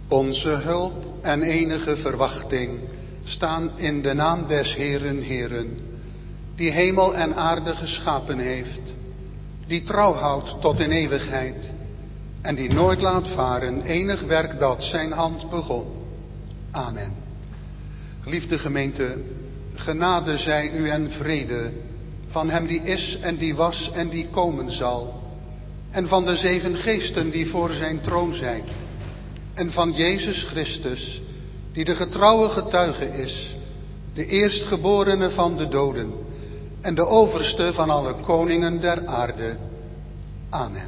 Onze hulp en enige verwachting staan in de naam des Heeren, Heeren, die hemel en aarde geschapen heeft, die trouw houdt tot in eeuwigheid en die nooit laat varen enig werk dat zijn hand begon. Amen. Geliefde gemeente, genade zij u en vrede van hem die is en die was en die komen zal, en van de 7 geesten die voor zijn troon zijn, en van Jezus Christus, die de getrouwe getuige is, de eerstgeborene van de doden en de overste van alle koningen der aarde. Amen.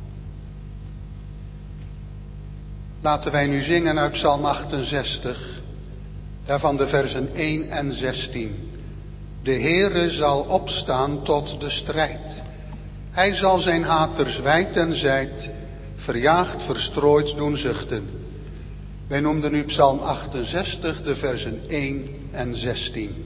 Laten wij nu zingen uit Psalm 68, daarvan de versen 1 en 16. De Heere zal opstaan tot de strijd. Hij zal zijn haters wijd en zijd, verjaagd, verstrooid doen zuchten. Wij noemden nu Psalm 68, de versen 1 en 16.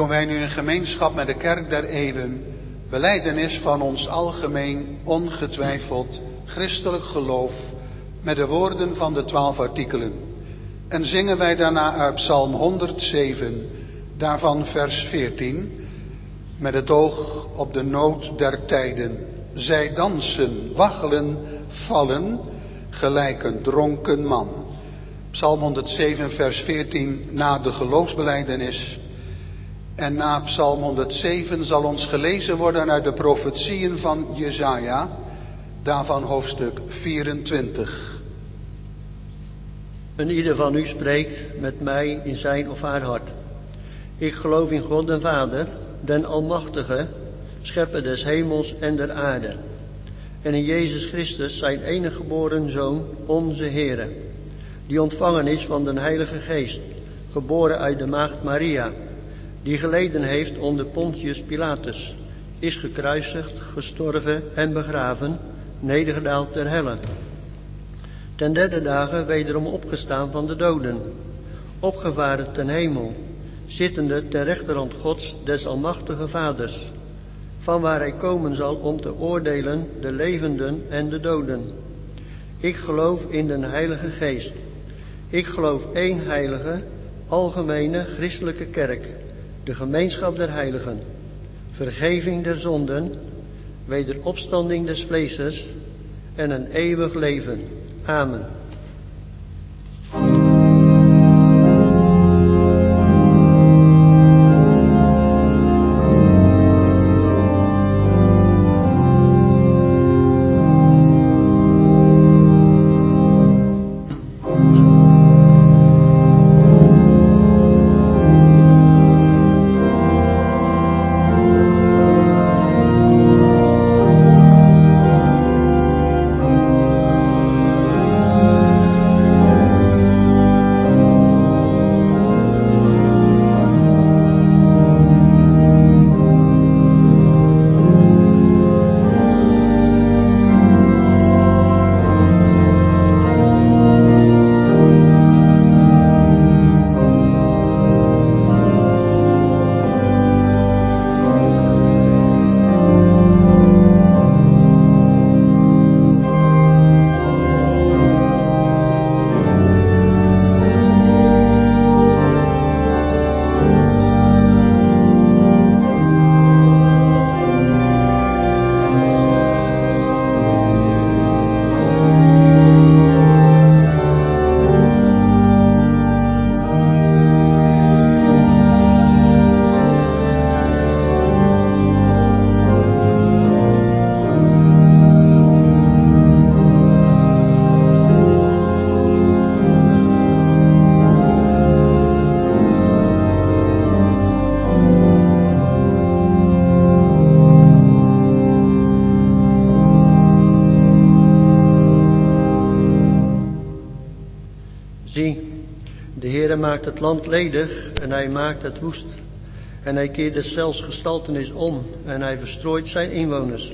doen wij nu in gemeenschap met de Kerk der Eeuwen belijdenis van ons algemeen, ongetwijfeld christelijk geloof met de woorden van de 12 artikelen. En zingen wij daarna uit Psalm 107, daarvan vers 14, met het oog op de nood der tijden. Zij dansen, waggelen, vallen, gelijk een dronken man. Psalm 107, vers 14, na de geloofsbelijdenis. En na Psalm 107 zal ons gelezen worden uit de profetieën van Jesaja, daarvan hoofdstuk 24. En ieder van u spreekt met mij in zijn of haar hart. Ik geloof in God den Vader, den Almachtige, schepper des hemels en der aarde. En in Jezus Christus, zijn enige geboren Zoon, onze Heere, die ontvangen is van den Heilige Geest, geboren uit de maagd Maria, die geleden heeft onder Pontius Pilatus, is gekruisigd, gestorven en begraven, nedergedaald ter helle. Ten derde dagen wederom opgestaan van de doden, opgevaren ten hemel, zittende ter rechterhand Gods des Almachtige Vaders, van waar hij komen zal om te oordelen de levenden en de doden. Ik geloof in den Heilige Geest. Ik geloof één heilige, algemene, christelijke kerk, de gemeenschap der heiligen, vergeving der zonden, wederopstanding des vleeses en een eeuwig leven. Amen. Maakt het land ledig en hij maakt het woest. En hij keert deszelfs gestaltenis om en hij verstrooit zijn inwoners.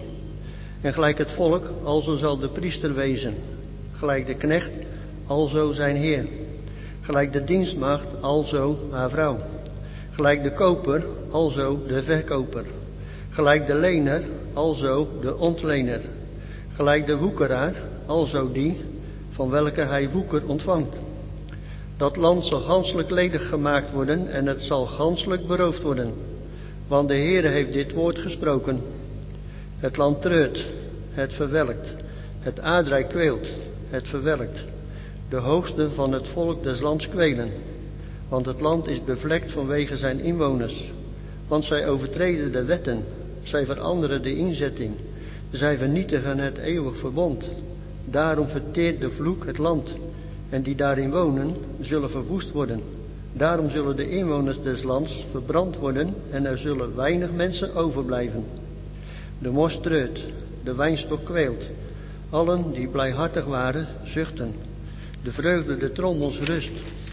En gelijk het volk, alzo zal de priester wezen. Gelijk de knecht, alzo zijn heer. Gelijk de dienstmaagd, alzo haar vrouw. Gelijk de koper, alzo de verkoper. Gelijk de lener, alzo de ontlener. Gelijk de woekeraar, alzo die, van welke hij woeker ontvangt. Dat land zal ganselijk ledig gemaakt worden en het zal ganselijk beroofd worden. Want de Heere heeft dit woord gesproken. Het land treurt, het verwelkt. Het aardrijk kweelt, het verwelkt. De hoogsten van het volk des lands kwelen. Want het land is bevlekt vanwege zijn inwoners. Want zij overtreden de wetten, zij veranderen de inzetting. Zij vernietigen het eeuwig verbond. Daarom verteert de vloek het land. En die daarin wonen, zullen verwoest worden. Daarom zullen de inwoners des lands verbrand worden en er zullen weinig mensen overblijven. De mos treurt, de wijnstok kweelt. Allen die blijhartig waren, zuchten. De vreugde der trommels rust.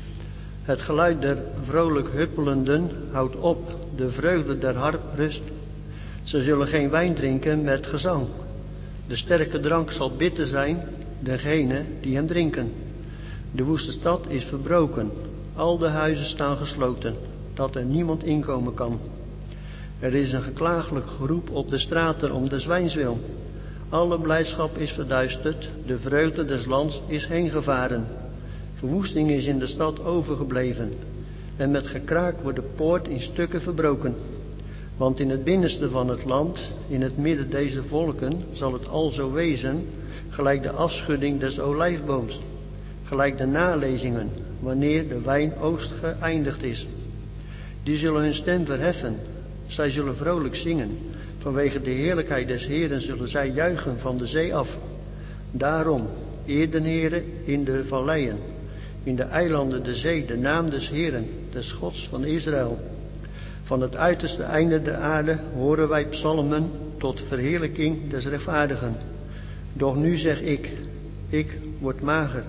Het geluid der vrolijk huppelenden houdt op, de vreugde der harp rust. Ze zullen geen wijn drinken met gezang. De sterke drank zal bitter zijn, degene die hem drinken. De woeste stad is verbroken, al de huizen staan gesloten. dat er niemand inkomen kan. Er is een geklaaglijk geroep op de straten om des wijns wil. Alle blijdschap is verduisterd, de vreugde des lands is heengevaren. Verwoesting is in de stad overgebleven en met gekraak wordt de poort in stukken verbroken. Want in het binnenste van het land, in het midden deze volken, zal het alzo wezen, gelijk de afschudding des olijfbooms, gelijk de nalezingen, wanneer de wijnoogst geëindigd is. Die zullen hun stem verheffen, zij zullen vrolijk zingen, vanwege de heerlijkheid des Heeren zullen zij juichen van de zee af. Daarom, eer den Heere in de valleien, in de eilanden de zee, de naam des Heeren, des Gods van Israël. Van het uiterste einde der aarde horen wij psalmen tot verheerlijking des rechtvaardigen. Doch nu zeg ik word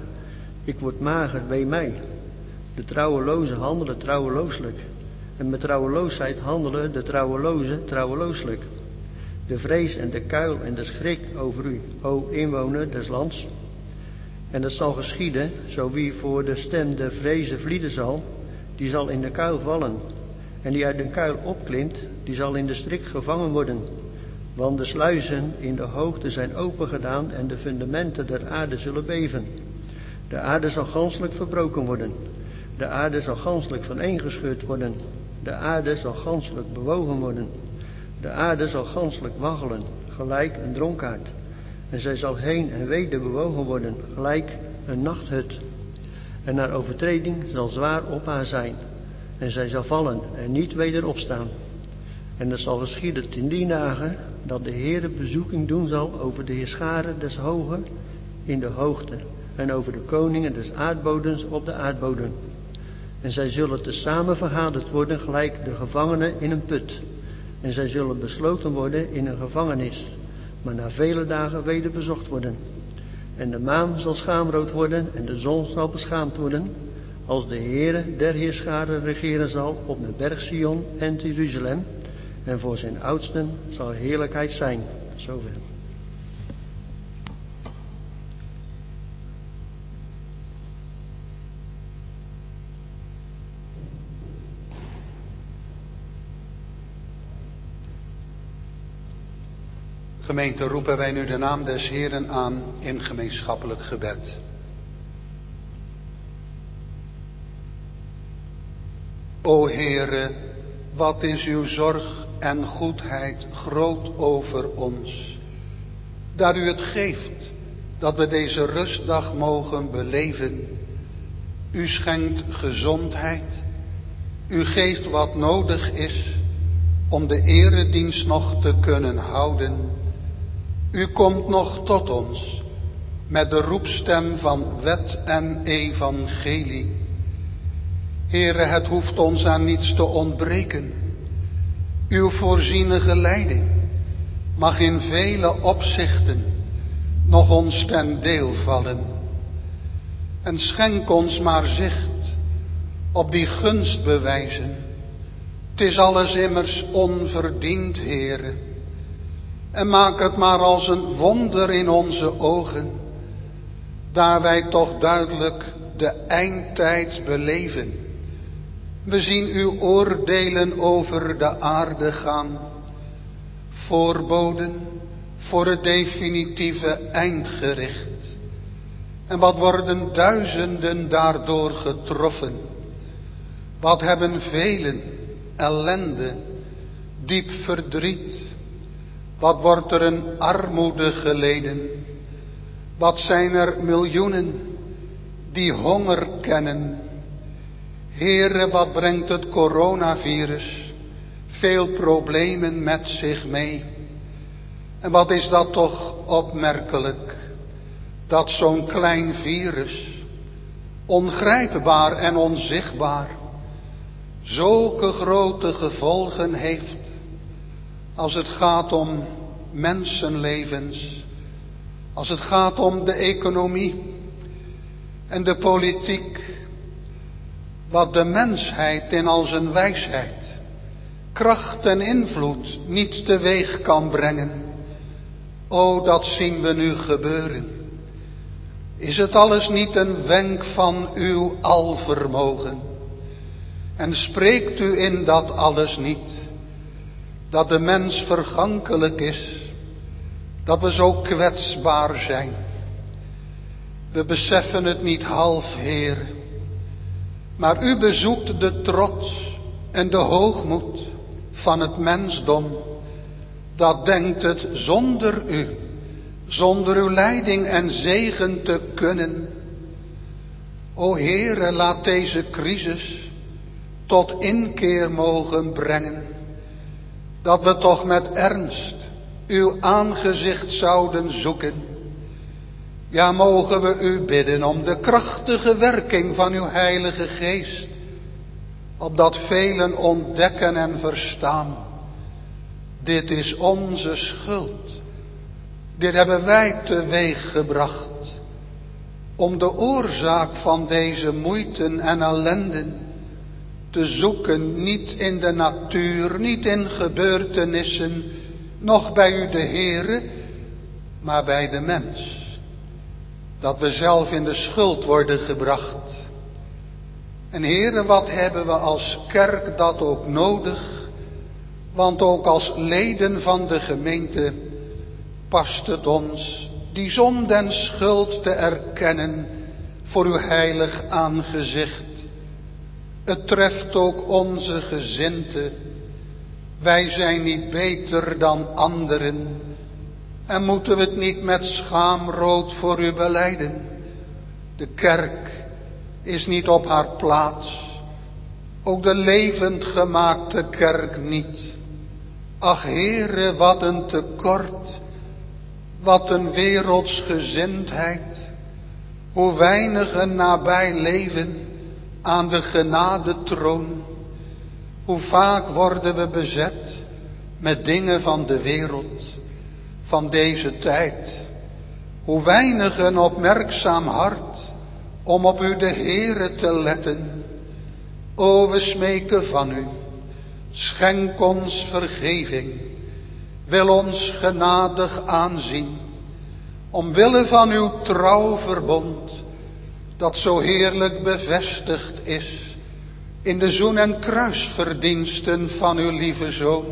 mager, wee mij. De trouwelozen handelen trouwelooslijk, en met trouweloosheid handelen de trouwelozen trouwelooslijk. De vrees en de kuil en de schrik over u, o inwoner des lands. En het zal geschieden, zo wie voor de stem der vrezen vlieden zal, die zal in de kuil vallen. En die uit de kuil opklimt, die zal in de strik gevangen worden. Want de sluizen in de hoogte zijn opengedaan en de fundamenten der aarde zullen beven. De aarde zal ganselijk verbroken worden. De aarde zal ganselijk vaneengescheurd worden. De aarde zal ganselijk bewogen worden. De aarde zal ganselijk waggelen, gelijk een dronkaard. En zij zal heen en weder bewogen worden, gelijk een nachthut. En haar overtreding zal zwaar op haar zijn. En zij zal vallen en niet weder opstaan. En het zal geschieden ten die dagen, dat de Heere bezoeking doen zal over de heerscharen des hogen in de hoogte. En over de koningen des aardbodems op de aardbodem. En zij zullen tezamen vergaderd worden, gelijk de gevangenen in een put. En zij zullen besloten worden in een gevangenis, maar na vele dagen weder bezocht worden. En de maan zal schaamrood worden en de zon zal beschaamd worden, als de Heere der heerscharen regeren zal op de berg Sion en te Jeruzalem. En voor zijn oudsten zal heerlijkheid zijn. Zover. Gemeente, roepen wij nu de naam des Heeren aan in gemeenschappelijk gebed. O Heere, wat is uw zorg en goedheid groot over ons, dat u het geeft dat we deze rustdag mogen beleven. U schenkt gezondheid, u geeft wat nodig is om de eredienst nog te kunnen houden. U komt nog tot ons met de roepstem van wet en evangelie. Heere, het hoeft ons aan niets te ontbreken. Uw voorzienige leiding mag in vele opzichten nog ons ten deel vallen. En schenk ons maar zicht op die gunstbewijzen. Het is alles immers onverdiend, Heere. En maak het maar als een wonder in onze ogen, daar wij toch duidelijk de eindtijd beleven. We zien uw oordelen over de aarde gaan, voorboden voor het definitieve eindgericht. En wat worden duizenden daardoor getroffen? Wat hebben velen ellende, diep verdriet? Wat wordt er een armoede geleden? Wat zijn er miljoenen die honger kennen? Heere, wat brengt het coronavirus? Veel problemen met zich mee. En wat is dat toch opmerkelijk, dat zo'n klein virus, ongrijpbaar en onzichtbaar, zulke grote gevolgen heeft als het gaat om mensenlevens, als het gaat om de economie en de politiek, wat de mensheid in al zijn wijsheid, kracht en invloed niet teweeg kan brengen. O, dat zien we nu gebeuren. Is het alles niet een wenk van uw alvermogen? En spreekt u in dat alles niet, dat de mens vergankelijk is, dat we zo kwetsbaar zijn. We beseffen het niet half, Heer, maar u bezoekt de trots en de hoogmoed van het mensdom, dat denkt het zonder uw leiding en zegen te kunnen. O Heere, laat deze crisis tot inkeer mogen brengen, dat we toch met ernst uw aangezicht zouden zoeken. Ja, mogen we u bidden om de krachtige werking van uw Heilige Geest, opdat velen ontdekken en verstaan: dit is onze schuld. Dit hebben wij teweeggebracht om de oorzaak van deze moeiten en ellenden te zoeken, niet in de natuur, niet in gebeurtenissen, noch bij u de Heere, maar bij de mens. Dat we zelf in de schuld worden gebracht. En Heere, wat hebben we als kerk dat ook nodig? Want ook als leden van de gemeente past het ons die zonde en schuld te erkennen voor uw heilig aangezicht. Het treft ook onze gezindte. Wij zijn niet beter dan anderen. En moeten we het niet met schaamrood voor u belijden? De kerk is niet op haar plaats. Ook de levend gemaakte kerk niet. Ach Heere, wat een tekort. Wat een wereldsgezindheid. Hoe weinigen nabij leven aan de genadetroon. Hoe vaak worden we bezet met dingen van de wereld, van deze tijd. Hoe weinig een opmerkzaam hart om op u de Heere te letten. O, we smeken van u, schenk ons vergeving, wil ons genadig aanzien, omwille van uw trouw verbond, dat zo heerlijk bevestigd is in de zoen- en kruisverdiensten van uw lieve Zoon.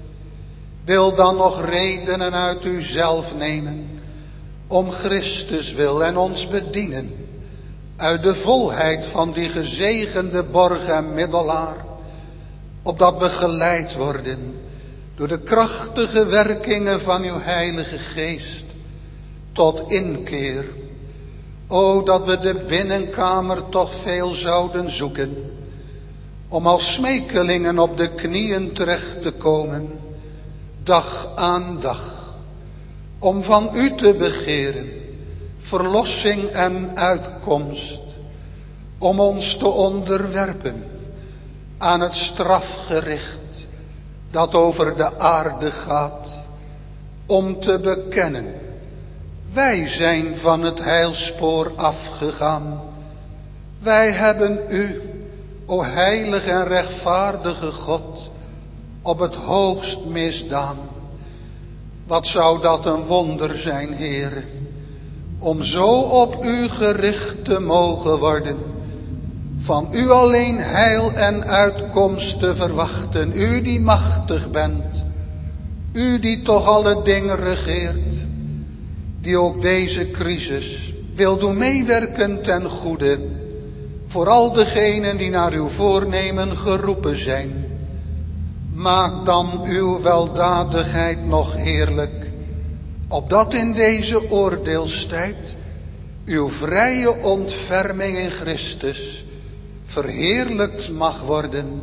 Wil dan nog redenen uit uzelf nemen, om Christus wil en ons bedienen, uit de volheid van die gezegende borg en middelaar, opdat we geleid worden door de krachtige werkingen van uw Heilige Geest tot inkeer. O, dat we de binnenkamer toch veel zouden zoeken, om als smekelingen op de knieën terecht te komen, dag aan dag, om van u te begeren, verlossing en uitkomst, om ons te onderwerpen aan het strafgericht dat over de aarde gaat, om te bekennen: wij zijn van het heilspoor afgegaan. Wij hebben u, o heilige en rechtvaardige God, op het hoogst misdaan. Wat zou dat een wonder zijn, Heere, om zo op u gericht te mogen worden, van u alleen heil en uitkomst te verwachten. U die machtig bent, u die toch alle dingen regeert, die ook deze crisis wil doen meewerken ten goede, voor al degenen die naar uw voornemen geroepen zijn. Maak dan uw weldadigheid nog heerlijk, opdat in deze oordeelstijd uw vrije ontferming in Christus verheerlijkt mag worden.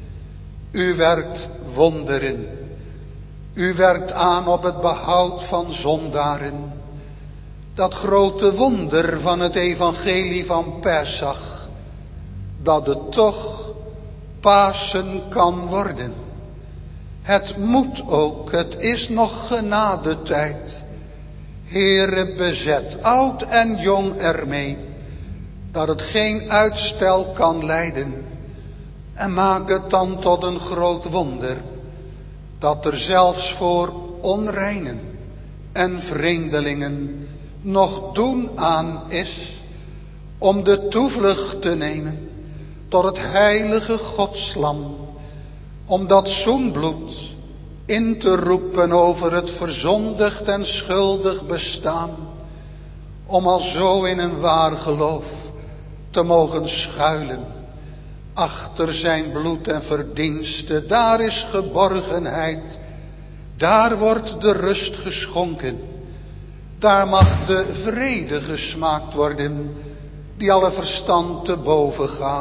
U werkt wonderen. U werkt aan op het behoud van zondaren. Dat grote wonder van het evangelie van Pesach, dat het toch Pasen kan worden. Het moet ook, het is nog genadetijd. Heere, bezet oud en jong ermee, dat het geen uitstel kan lijden. En maak het dan tot een groot wonder, dat er zelfs voor onreinen en vreemdelingen nog doen aan is om de toevlucht te nemen tot het heilige Godslam, om dat zoenbloed in te roepen over het verzondigd en schuldig bestaan, om alzo in een waar geloof te mogen schuilen achter zijn bloed en verdienste. Daar is geborgenheid, daar wordt de rust geschonken, daar mag de vrede gesmaakt worden, die alle verstand te boven gaat.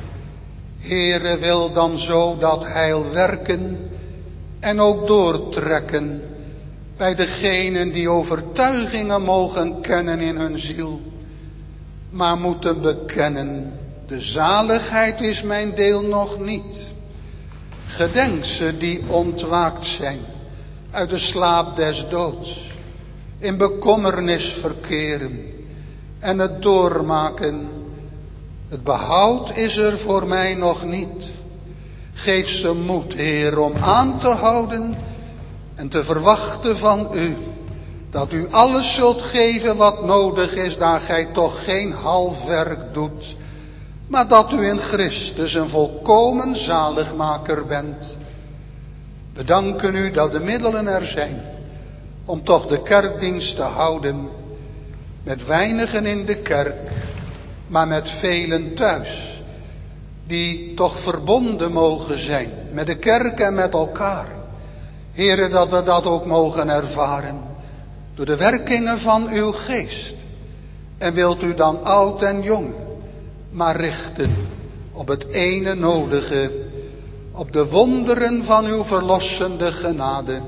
Heere, wil dan zo dat heil werken en ook doortrekken bij degenen die overtuigingen mogen kennen in hun ziel, maar moeten bekennen: de zaligheid is mijn deel nog niet. Gedenk ze die ontwaakt zijn uit de slaap des doods, in bekommernis verkeren en het doormaken. Het behoud is er voor mij nog niet. Geef ze moed, Heer, om aan te houden en te verwachten van u, dat u alles zult geven wat nodig is, daar gij toch geen half werk doet, maar dat u in Christus een volkomen zaligmaker bent. We danken u dat de middelen er zijn om toch de kerkdienst te houden, met weinigen in de kerk, maar met velen thuis, die toch verbonden mogen zijn met de kerk en met elkaar. Heere, dat we dat ook mogen ervaren door de werkingen van uw geest. En wilt u dan oud en jong maar richten op het ene nodige, op de wonderen van uw verlossende genade.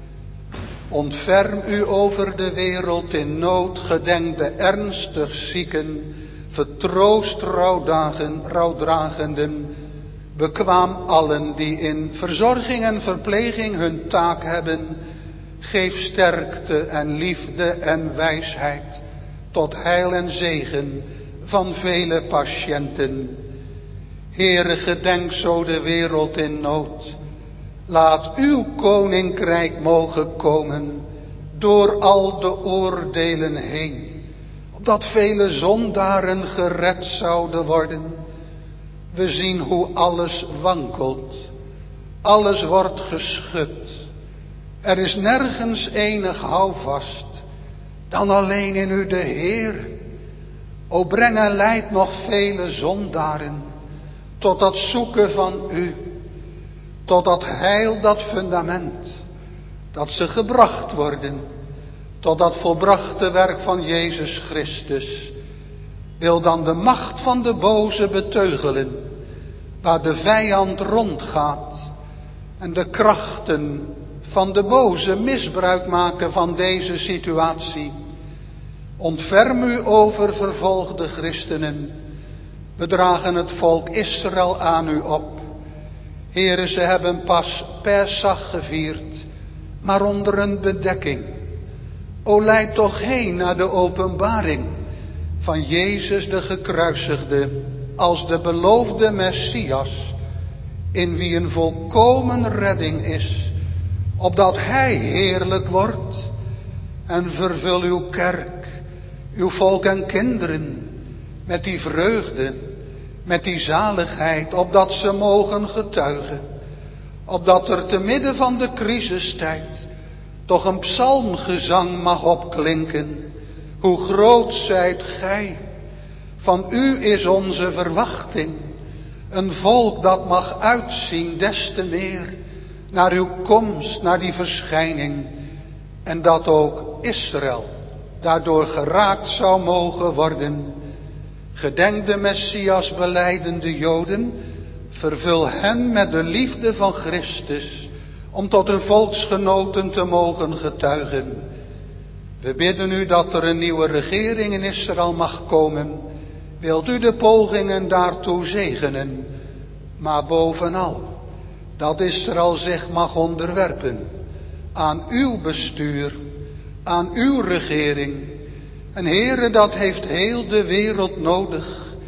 Ontferm u over de wereld in nood, gedenk de ernstig zieken, vertroost rouwdragenden, bekwaam allen die in verzorging en verpleging hun taak hebben. Geef sterkte en liefde en wijsheid tot heil en zegen van vele patiënten. Heere, gedenk zo de wereld in nood. Laat uw koninkrijk mogen komen door al de oordelen heen, opdat vele zondaren gered zouden worden. We zien hoe alles wankelt, alles wordt geschud. Er is nergens enig houvast dan alleen in u de Heer. O breng en leid nog vele zondaren tot dat zoeken van u, tot dat heil, dat fundament, dat ze gebracht worden tot dat volbrachte werk van Jezus Christus. Wil dan de macht van de boze beteugelen, waar de vijand rondgaat en de krachten van de boze misbruik maken van deze situatie. Ontferm u over vervolgde christenen. We dragen het volk Israël aan u op. Heren, ze hebben pas Pesach gevierd, maar onder een bedekking. O, leid toch heen naar de openbaring van Jezus de gekruisigde als de beloofde Messias, in wie een volkomen redding is, opdat hij heerlijk wordt. En vervul uw kerk, uw volk en kinderen met die vreugde, met die zaligheid, opdat ze mogen getuigen, opdat er te midden van de crisistijd toch een psalmgezang mag opklinken. Hoe groot zijt gij, van u is onze verwachting. Een volk dat mag uitzien des te meer naar uw komst, naar die verschijning. En dat ook Israël daardoor geraakt zou mogen worden. Gedenk de Messias belijdende Joden, vervul hen met de liefde van Christus, om tot hun volksgenoten te mogen getuigen. We bidden u dat er een nieuwe regering in Israël mag komen. Wilt u de pogingen daartoe zegenen, maar bovenal dat Israël zich mag onderwerpen aan uw bestuur, aan uw regering. En Heere, dat heeft heel de wereld nodig.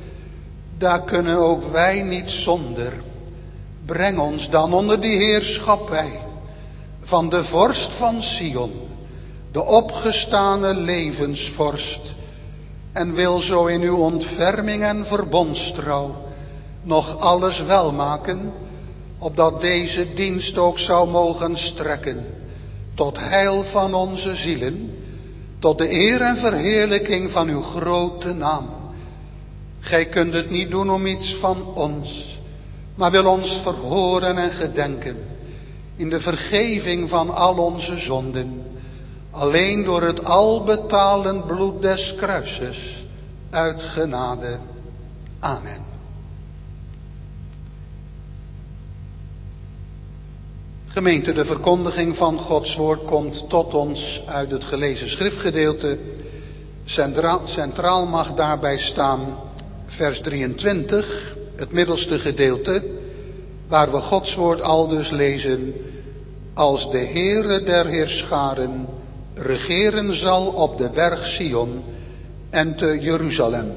Daar kunnen ook wij niet zonder. Breng ons dan onder die heerschappij van de vorst van Sion, de opgestane levensvorst. En wil zo in uw ontferming en verbondstrouw nog alles welmaken, opdat deze dienst ook zou mogen strekken tot heil van onze zielen, tot de eer en verheerlijking van uw grote naam. Gij kunt het niet doen om iets van ons, maar wil ons verhoren en gedenken in de vergeving van al onze zonden, alleen door het albetalend bloed des kruises, uit genade. Amen. Gemeente, de verkondiging van Gods woord komt tot ons uit het gelezen schriftgedeelte. Centraal mag daarbij staan vers 23, het middelste gedeelte, waar we Gods woord aldus lezen: als de Heere der Heerscharen regeren zal op de berg Sion en te Jeruzalem.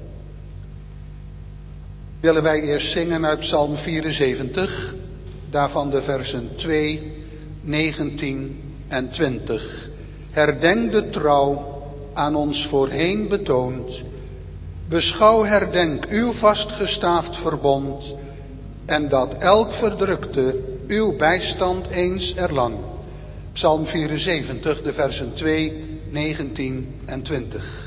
Willen wij eerst zingen uit Psalm 74, daarvan de versen 2, 19 en 20. Herdenk de trouw aan ons voorheen betoond. Beschouw, herdenk uw vastgestaafd verbond, en dat elk verdrukte uw bijstand eens erlang. Psalm 74, de versen 2, 19 en 20.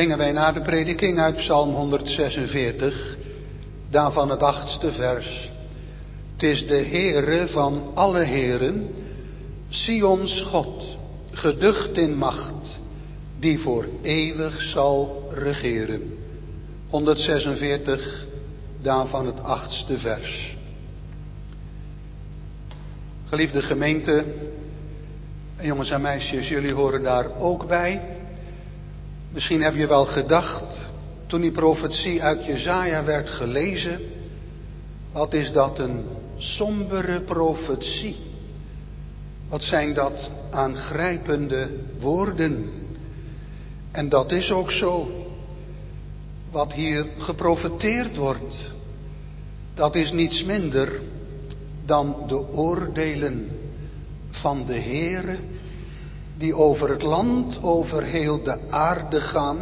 zingen wij na de prediking uit Psalm 146, daarvan het 8e vers. Het is de Heere van alle heren, Sions God, geducht in macht, die voor eeuwig zal regeren. 146, daarvan het 8e vers. Geliefde gemeente, en jongens en meisjes, jullie horen daar ook bij. Misschien heb je wel gedacht, toen die profetie uit Jesaja werd gelezen, wat is dat een sombere profetie. Wat zijn dat aangrijpende woorden. En dat is ook zo. Wat hier geprofeteerd wordt, dat is niets minder dan de oordelen van de Heere, die over het land, over heel de aarde gaan.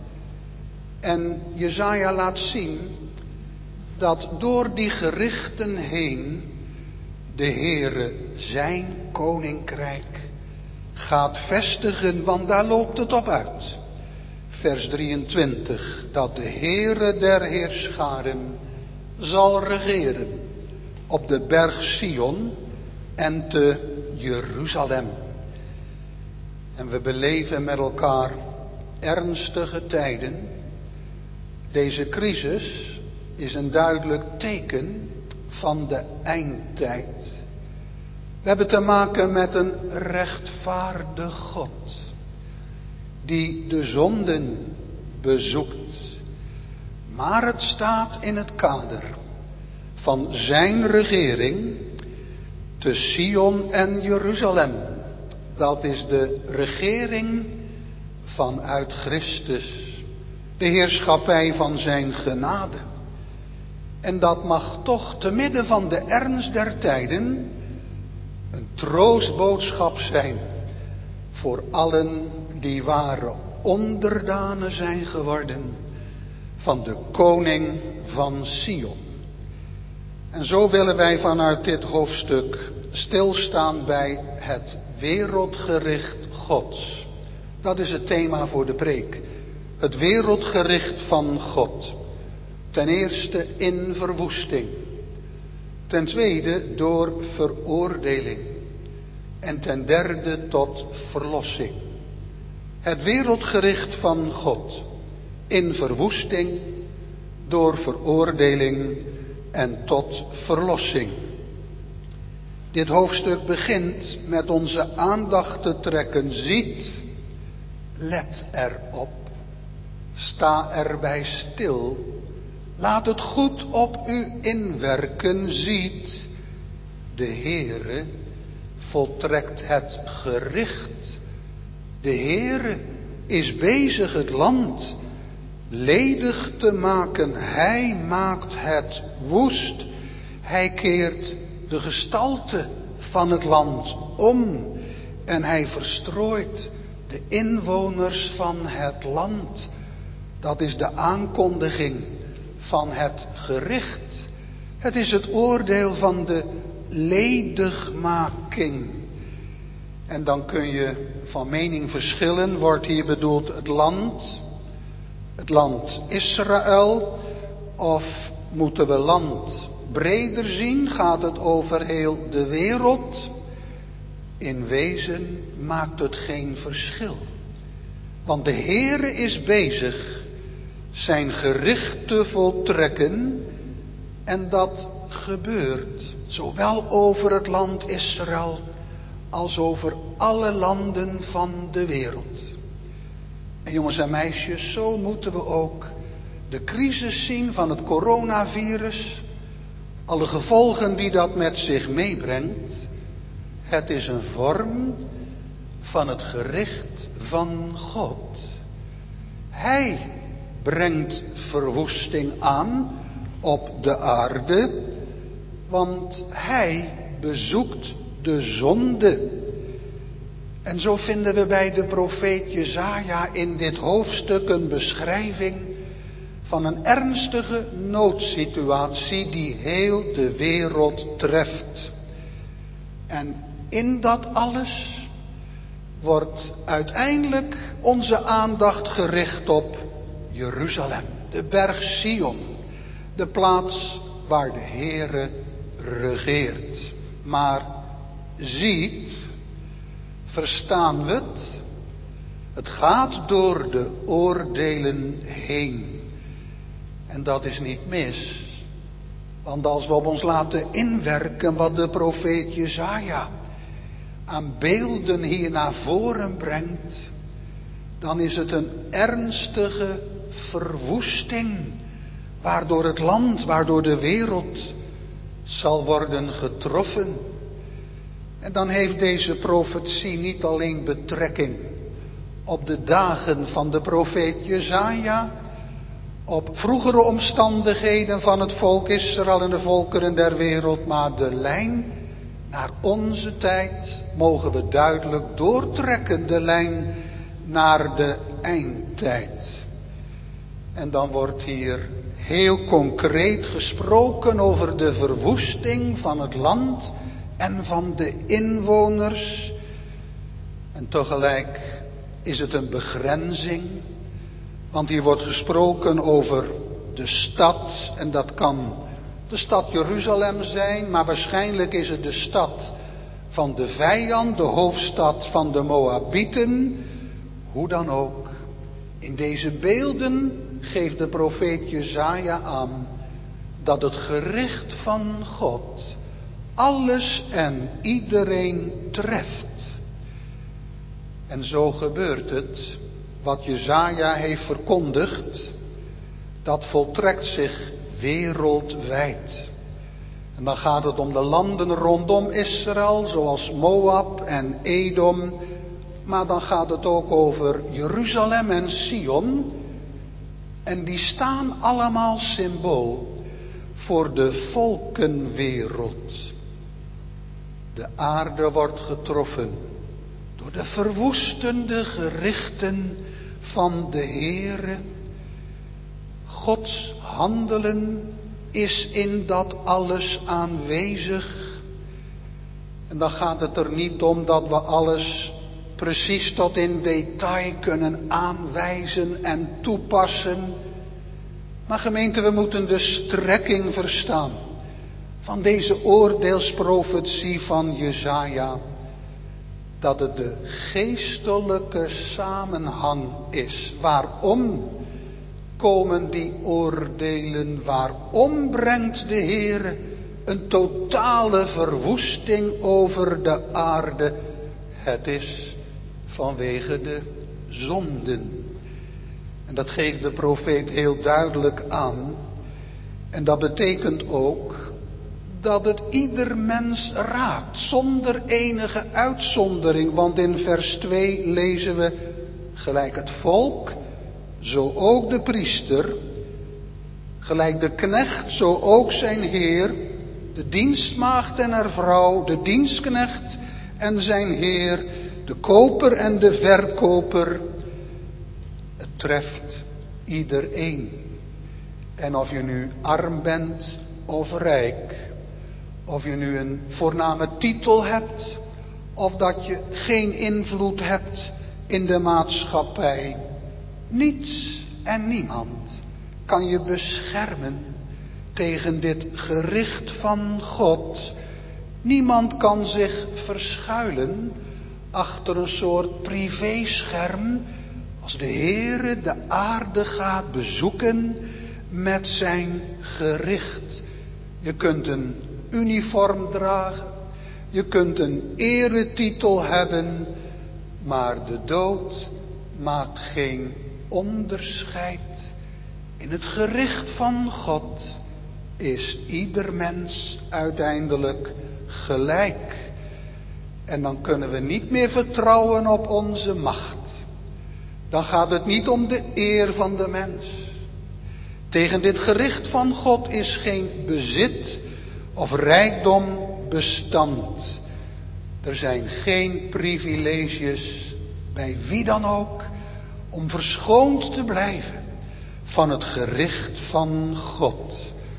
En Jesaja laat zien dat door die gerichten heen de Heere zijn koninkrijk gaat vestigen, want daar loopt het op uit. Vers 23, dat de Heere der heerscharen zal regeren op de berg Sion en te Jeruzalem. En we beleven met elkaar ernstige tijden. Deze crisis is een duidelijk teken van de eindtijd. We hebben te maken met een rechtvaardig God, die de zonden bezoekt. Maar het staat in het kader van zijn regering te Sion en Jeruzalem. Dat is de regering vanuit Christus, de heerschappij van zijn genade. En dat mag toch te midden van de ernst der tijden een troostboodschap zijn voor allen die ware onderdanen zijn geworden van de koning van Sion. En zo willen wij vanuit dit hoofdstuk stilstaan bij het wereldgericht Gods. Dat is het thema voor de preek. Het wereldgericht van God. Ten eerste in verwoesting. Ten tweede door veroordeling. En ten derde tot verlossing. Het wereldgericht van God. In verwoesting, door veroordeling en tot verlossing. Dit hoofdstuk begint met onze aandacht te trekken. Ziet, let erop, sta erbij stil. Laat het goed op u inwerken. Ziet, de Heere voltrekt het gericht. De Heere is bezig het land ledig te maken. Hij maakt het woest. Hij keert de gestalte van het land om. En hij verstrooit de inwoners van het land. Dat is de aankondiging van het gericht. Het is het oordeel van de ledigmaking. En dan kun je van mening verschillen. Wordt hier bedoeld het land Israël, of moeten we land breder zien? Gaat het over heel de wereld? In wezen maakt het geen verschil. Want de Heere is bezig zijn gericht te voltrekken. En dat gebeurt zowel over het land Israël als over alle landen van de wereld. En jongens en meisjes, zo moeten we ook de crisis zien van het coronavirus. Alle gevolgen die dat met zich meebrengt. Het is een vorm van het gericht van God. Hij brengt verwoesting aan op de aarde, want hij bezoekt de zonde. En zo vinden we bij de profeet Jesaja in dit hoofdstuk een beschrijving van een ernstige noodsituatie die heel de wereld treft. En in dat alles wordt uiteindelijk onze aandacht gericht op Jeruzalem, de berg Sion, de plaats waar de Heere regeert. Maar ziet, verstaan we het? Het gaat door de oordelen heen. En dat is niet mis. Want als we op ons laten inwerken wat de profeet Jesaja aan beelden hier naar voren brengt, dan is het een ernstige verwoesting waardoor het land, waardoor de wereld zal worden getroffen. En dan heeft deze profetie niet alleen betrekking op de dagen van de profeet Jesaja, op vroegere omstandigheden van het volk Israël en de volkeren der wereld, maar de lijn naar onze tijd mogen we duidelijk doortrekken, de lijn naar de eindtijd. En dan wordt hier heel concreet gesproken over de verwoesting van het land en van de inwoners. En tegelijk is het een begrenzing, want hier wordt gesproken over de stad, en dat kan de stad Jeruzalem zijn, maar waarschijnlijk is het de stad van de vijand, de hoofdstad van de Moabieten. Hoe dan ook, in deze beelden geeft de profeet Jesaja aan dat het gericht van God alles en iedereen treft. En zo gebeurt het, wat Jesaja heeft verkondigd, dat voltrekt zich wereldwijd. En dan gaat het om de landen rondom Israël, zoals Moab en Edom. Maar dan gaat het ook over Jeruzalem en Sion. En die staan allemaal symbool voor de volkenwereld. De aarde wordt getroffen door de verwoestende gerichten van de Heere. Gods handelen is in dat alles aanwezig. En dan gaat het er niet om dat we alles precies tot in detail kunnen aanwijzen en toepassen. Maar gemeente, we moeten de strekking verstaan van deze oordeelsprofetie van Jesaja. Dat het de geestelijke samenhang is. Waarom komen die oordelen? Waarom brengt de Heer een totale verwoesting over de aarde? Het is vanwege de zonden. En dat geeft de profeet heel duidelijk aan. En dat betekent ook dat het ieder mens raakt, zonder enige uitzondering. Want in vers 2 lezen we, gelijk het volk, zo ook de priester, gelijk de knecht, zo ook zijn heer, de dienstmaagd en haar vrouw, de dienstknecht en zijn heer, de koper en de verkoper. Het treft iedereen. En of je nu arm bent of rijk, of je nu een voorname titel hebt, of dat je geen invloed hebt in de maatschappij. Niets en niemand kan je beschermen tegen dit gericht van God. Niemand kan zich verschuilen achter een soort privéscherm als de Heere de aarde gaat bezoeken met zijn gericht. Je kunt een uniform dragen, je kunt een eretitel hebben, maar de dood maakt geen onderscheid. In het gericht van God is ieder mens uiteindelijk gelijk. En dan kunnen we niet meer vertrouwen op onze macht. Dan gaat het niet om de eer van de mens. Tegen dit gericht van God is geen bezit of rijkdom bestand. Er zijn geen privileges bij wie dan ook om verschoond te blijven van het gericht van God.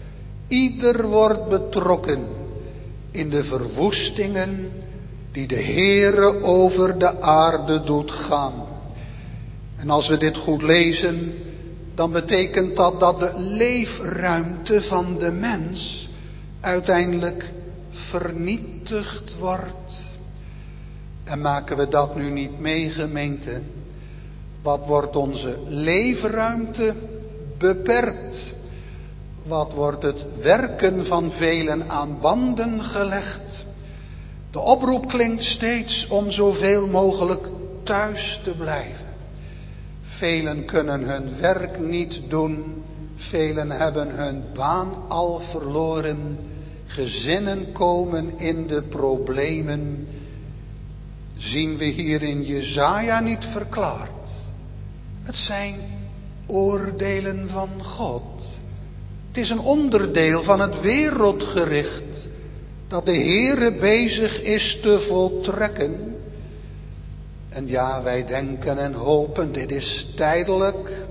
Ieder wordt betrokken in de verwoestingen die de Heere over de aarde doet gaan. En als we dit goed lezen, dan betekent dat de leefruimte van de mens uiteindelijk vernietigd wordt. En maken we dat nu niet mee, gemeente? Wat wordt onze leefruimte beperkt? Wat wordt het werken van velen aan banden gelegd? De oproep klinkt steeds om zoveel mogelijk thuis te blijven. Velen kunnen hun werk niet doen. Velen hebben hun baan al verloren. Gezinnen komen in de problemen. Zien we hier in Jesaja niet verklaard? Het zijn oordelen van God. Het is een onderdeel van het wereldgericht dat de Heere bezig is te voltrekken. En ja, wij denken en hopen, dit is tijdelijk.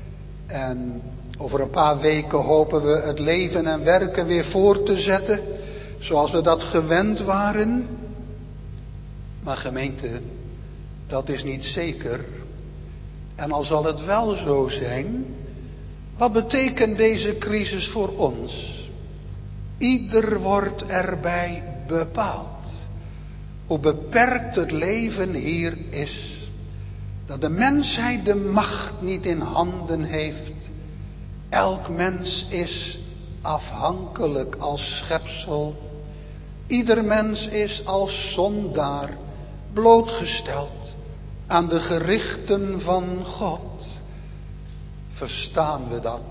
En over een paar weken hopen we het leven en werken weer voor te zetten, zoals we dat gewend waren. Maar gemeente, dat is niet zeker. En al zal het wel zo zijn, wat betekent deze crisis voor ons? Ieder wordt erbij bepaald. Hoe beperkt het leven hier is. Dat de mensheid de macht niet in handen heeft. Elk mens is afhankelijk als schepsel. Ieder mens is als zondaar blootgesteld aan de gerichten van God. Verstaan we dat?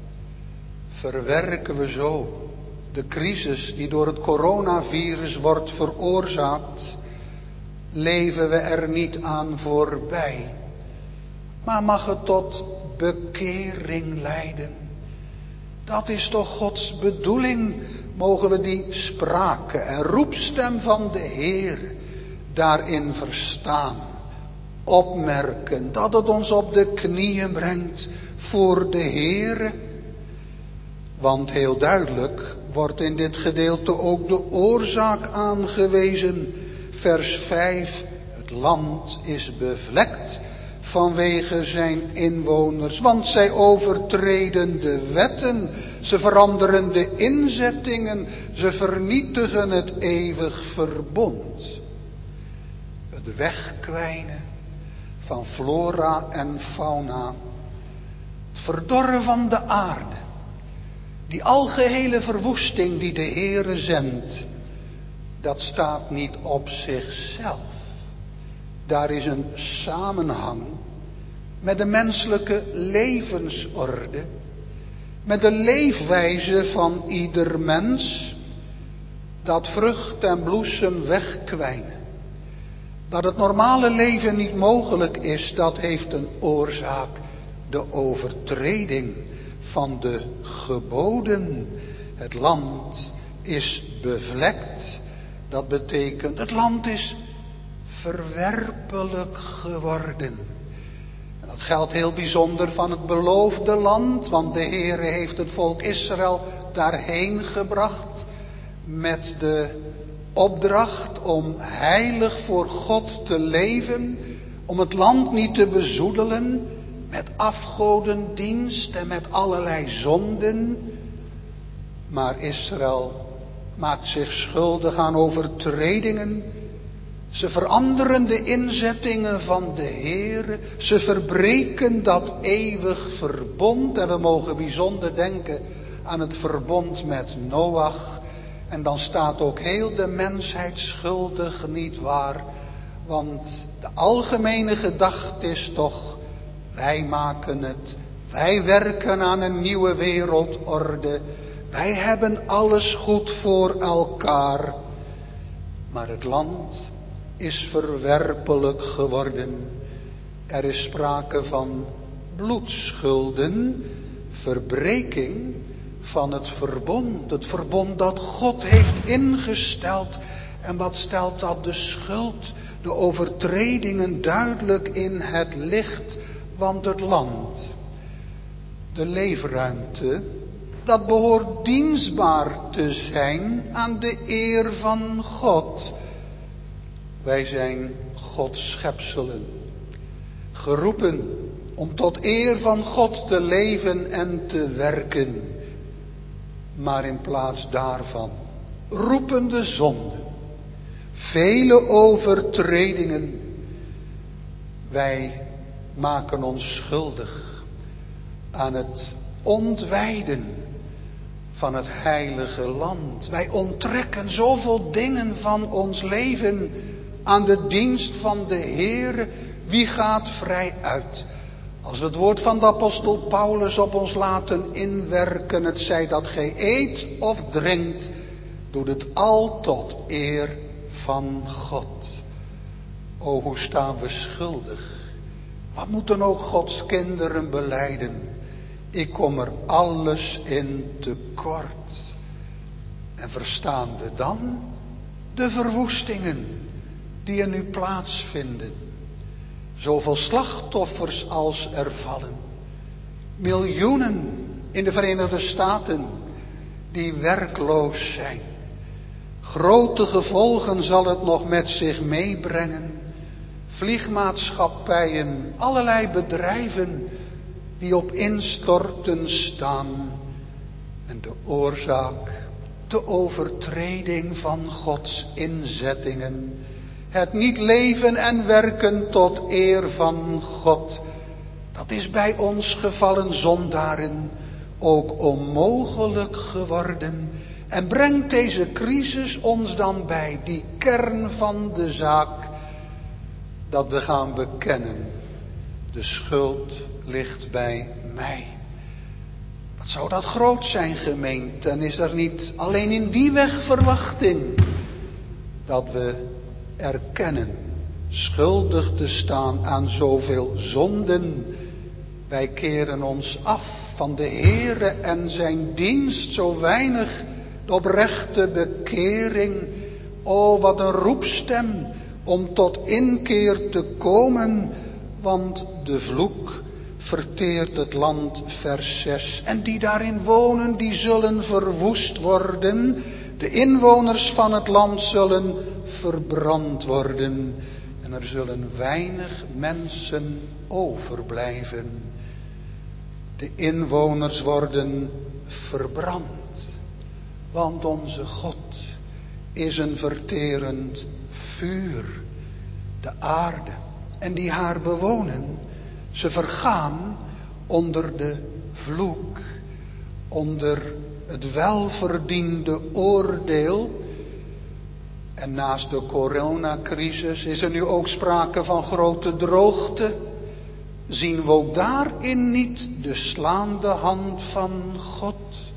Verwerken we zo de crisis die door het coronavirus wordt veroorzaakt? Leven we er niet aan voorbij? Maar mag het tot bekering leiden? Dat is toch Gods bedoeling? Mogen we die sprake en roepstem van de Heer daarin verstaan? Opmerken dat het ons op de knieën brengt voor de Heer. Want heel duidelijk wordt in dit gedeelte ook de oorzaak aangewezen. Vers 5. Het land is bevlekt vanwege zijn inwoners. Want zij overtreden de wetten. Ze veranderen de inzettingen. Ze vernietigen het eeuwig verbond. Het wegkwijnen van flora en fauna. Het verdorren van de aarde. Die algehele verwoesting die de Heere zendt. Dat staat niet op zichzelf. Daar is een samenhang met de menselijke levensorde. Met de leefwijze van ieder mens. Dat vrucht en bloesem wegkwijnen. Dat het normale leven niet mogelijk is, dat heeft een oorzaak. De overtreding van de geboden. Het land is bevlekt. Dat betekent, het land is verwerpelijk geworden. Dat geldt heel bijzonder van het beloofde land, want de Heere heeft het volk Israël daarheen gebracht met de opdracht om heilig voor God te leven, om het land niet te bezoedelen met afgodendienst en met allerlei zonden. Maar Israël maakt zich schuldig aan overtredingen. Ze veranderen de inzettingen van de Heer. Ze verbreken dat eeuwig verbond. En we mogen bijzonder denken aan het verbond met Noach. En dan staat ook heel de mensheid schuldig, niet waar? Want de algemene gedachte is toch, wij maken het. Wij werken aan een nieuwe wereldorde. Wij hebben alles goed voor elkaar. Maar het land is verwerpelijk geworden. Er is sprake van bloedschulden, verbreking van het verbond. Het verbond dat God heeft ingesteld. En wat stelt dat de schuld, de overtredingen duidelijk in het licht? Want het land, de leefruimte, dat behoort dienstbaar te zijn aan de eer van God. Wij zijn Gods schepselen, geroepen om tot eer van God te leven en te werken. Maar in plaats daarvan roepen de zonden, vele overtredingen. Wij maken ons schuldig aan het ontwijden van het heilige land. Wij onttrekken zoveel dingen van ons leven aan de dienst van de Heere. Wie gaat vrij uit? Als we het woord van de apostel Paulus op ons laten inwerken, het zij dat gij eet of drinkt, doet het al tot eer van God. O, hoe staan we schuldig? Wat moeten ook Gods kinderen belijden? Ik kom er alles in tekort. En verstaan we dan de verwoestingen die er nu plaatsvinden? Zoveel slachtoffers als er vallen. Miljoenen in de Verenigde Staten die werkloos zijn. Grote gevolgen zal het nog met zich meebrengen. Vliegmaatschappijen, allerlei bedrijven die op instorten staan. En de oorzaak, de overtreding van Gods inzettingen. Het niet leven en werken tot eer van God. Dat is bij ons gevallen zondaren ook onmogelijk geworden. En brengt deze crisis ons dan bij die kern van de zaak. Dat we gaan bekennen. De schuld ligt bij mij. Wat zou dat groot zijn, gemeente? En is er niet alleen in die weg verwachting dat we erkennen schuldig te staan aan zoveel zonden. Wij keren ons af van de Heere en zijn dienst, zo weinig de oprechte bekering. O, wat een roepstem om tot inkeer te komen, want de vloek verteert het land, vers 6. En die daarin wonen, die zullen verwoest worden. De inwoners van het land zullen verbrand worden. En er zullen weinig mensen overblijven. De inwoners worden verbrand. Want onze God is een verterend vuur. De aarde en die haar bewonen, ze vergaan onder de vloek. Onder het welverdiende oordeel. En naast de coronacrisis is er nu ook sprake van grote droogte. Zien we ook daarin niet de slaande hand van God?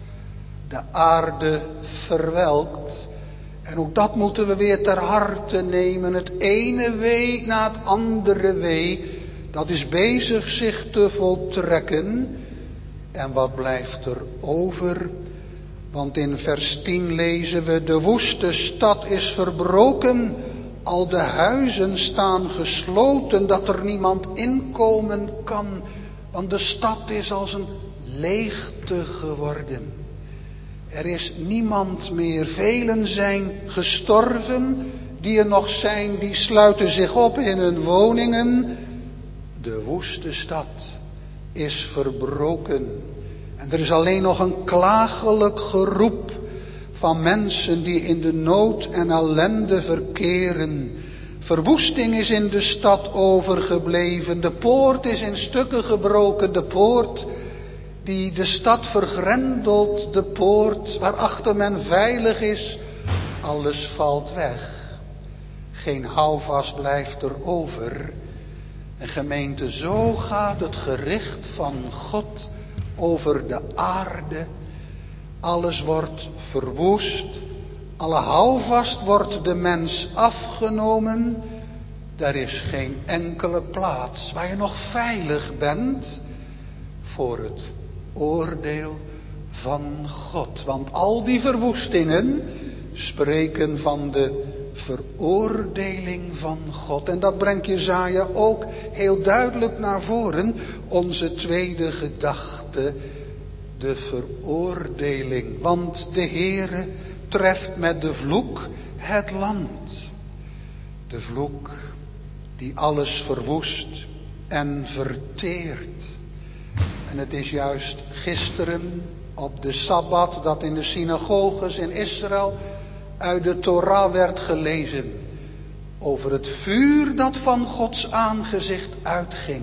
De aarde verwelkt. En ook dat moeten we weer ter harte nemen. Het ene wee na het andere wee, dat is bezig zich te voltrekken. En wat blijft er over? Want in vers 10 lezen we: de woeste stad is verbroken, al de huizen staan gesloten, dat er niemand inkomen kan. Want de stad is als een leegte geworden. Er is niemand meer. Velen zijn gestorven, die er nog zijn, die sluiten zich op in hun woningen. De woeste stad is verbroken. En er is alleen nog een klagelijk geroep van mensen die in de nood en ellende verkeren. Verwoesting is in de stad overgebleven. De poort is in stukken gebroken. De poort die de stad vergrendelt. De poort waarachter men veilig is. Alles valt weg. Geen houvast blijft er over. En gemeente, zo gaat het gericht van God over de aarde. Alles wordt verwoest. Alle houvast wordt de mens afgenomen. Er is geen enkele plaats waar je nog veilig bent voor het oordeel van God. Want al die verwoestingen spreken van de veroordeling van God. En dat brengt Jesaja ook heel duidelijk naar voren. Onze tweede gedachte, de veroordeling. Want de Heere treft met de vloek het land. De vloek die alles verwoest, en verteert. En het is juist gisteren op de Sabbat dat in de synagoges in Israël uit de Torah werd gelezen over het vuur dat van Gods aangezicht uitging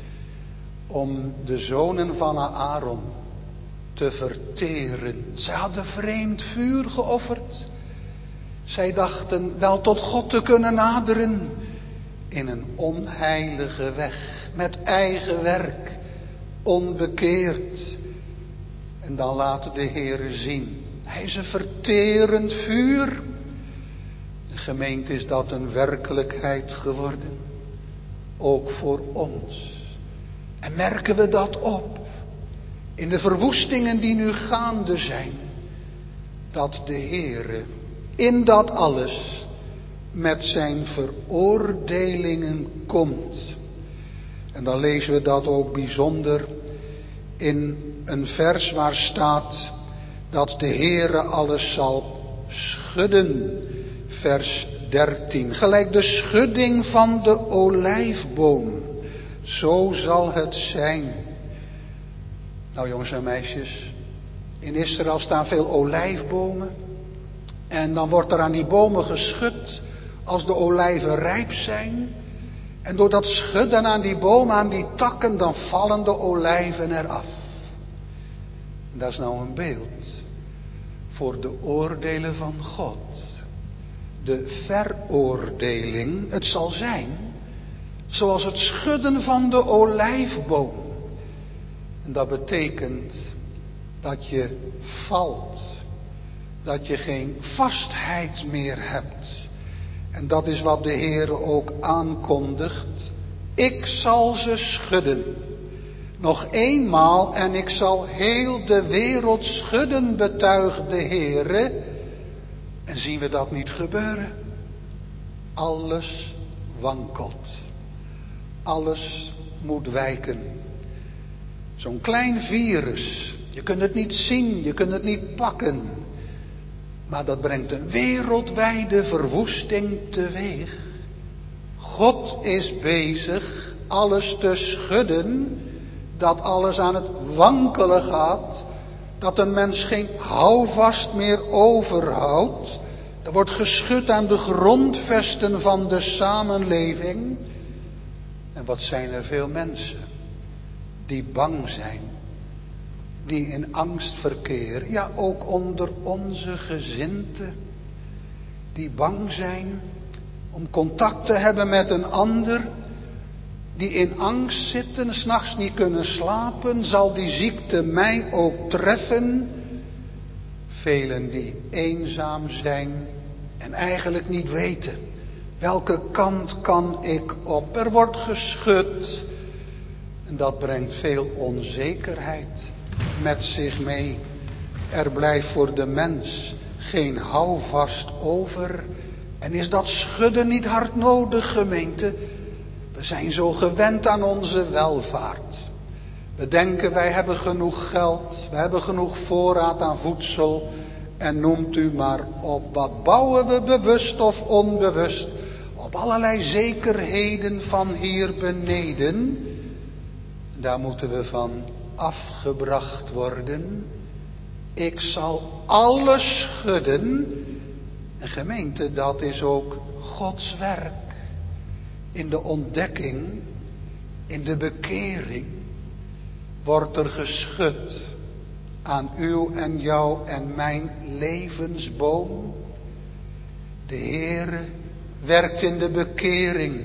om de zonen van Aaron te verteren. Zij hadden vreemd vuur geofferd. Zij dachten wel tot God te kunnen naderen in een onheilige weg, met eigen werk, onbekeerd. En dan laat de Heere zien, Hij is een verterend vuur. De gemeente is dat een werkelijkheid geworden, ook voor ons. En merken we dat op in de verwoestingen die nu gaande zijn, dat de Heere in dat alles met zijn veroordelingen komt. En dan lezen we dat ook bijzonder in een vers waar staat dat de Heere alles zal schudden. Vers 13. Gelijk de schudding van de olijfboom. Zo zal het zijn. Nou jongens en meisjes, in Israël staan veel olijfbomen. En dan wordt er aan die bomen geschud als de olijven rijp zijn. En door dat schudden aan die bomen, aan die takken, dan vallen de olijven eraf. En dat is nou een beeld voor de oordelen van God. De veroordeling, het zal zijn zoals het schudden van de olijfboom. En dat betekent dat je valt. Dat je geen vastheid meer hebt. En dat is wat de Heere ook aankondigt. Ik zal ze schudden. Nog eenmaal en ik zal heel de wereld schudden, betuigt de Heere. En zien we dat niet gebeuren? Alles wankelt. Alles moet wijken. Zo'n klein virus. Je kunt het niet zien, je kunt het niet pakken. Maar dat brengt een wereldwijde verwoesting teweeg. God is bezig alles te schudden. Dat alles aan het wankelen gaat. Dat een mens geen houvast meer overhoudt. Er wordt geschud aan de grondvesten van de samenleving. En wat zijn er veel mensen die bang zijn. Die in angst verkeren. Ja, ook onder onze gezinten. Die bang zijn om contact te hebben met een ander. Die in angst zitten, 's nachts niet kunnen slapen. Zal die ziekte mij ook treffen? Velen die eenzaam zijn en eigenlijk niet weten. Welke kant kan ik op? Er wordt geschud. En dat brengt veel onzekerheid met zich mee. Er blijft voor de mens geen houvast over. En is dat schudden niet hard nodig, gemeente? We zijn zo gewend aan onze welvaart. We denken wij hebben genoeg geld. We hebben genoeg voorraad aan voedsel. En noemt u maar op. Wat bouwen we bewust of onbewust? Op allerlei zekerheden van hier beneden. Daar moeten we van afgebracht worden. Ik zal alles schudden. En gemeente, dat is ook Gods werk. In de ontdekking, in de bekering, wordt er geschud aan uw en jou en mijn levensboom. De Heere werkt in de bekering,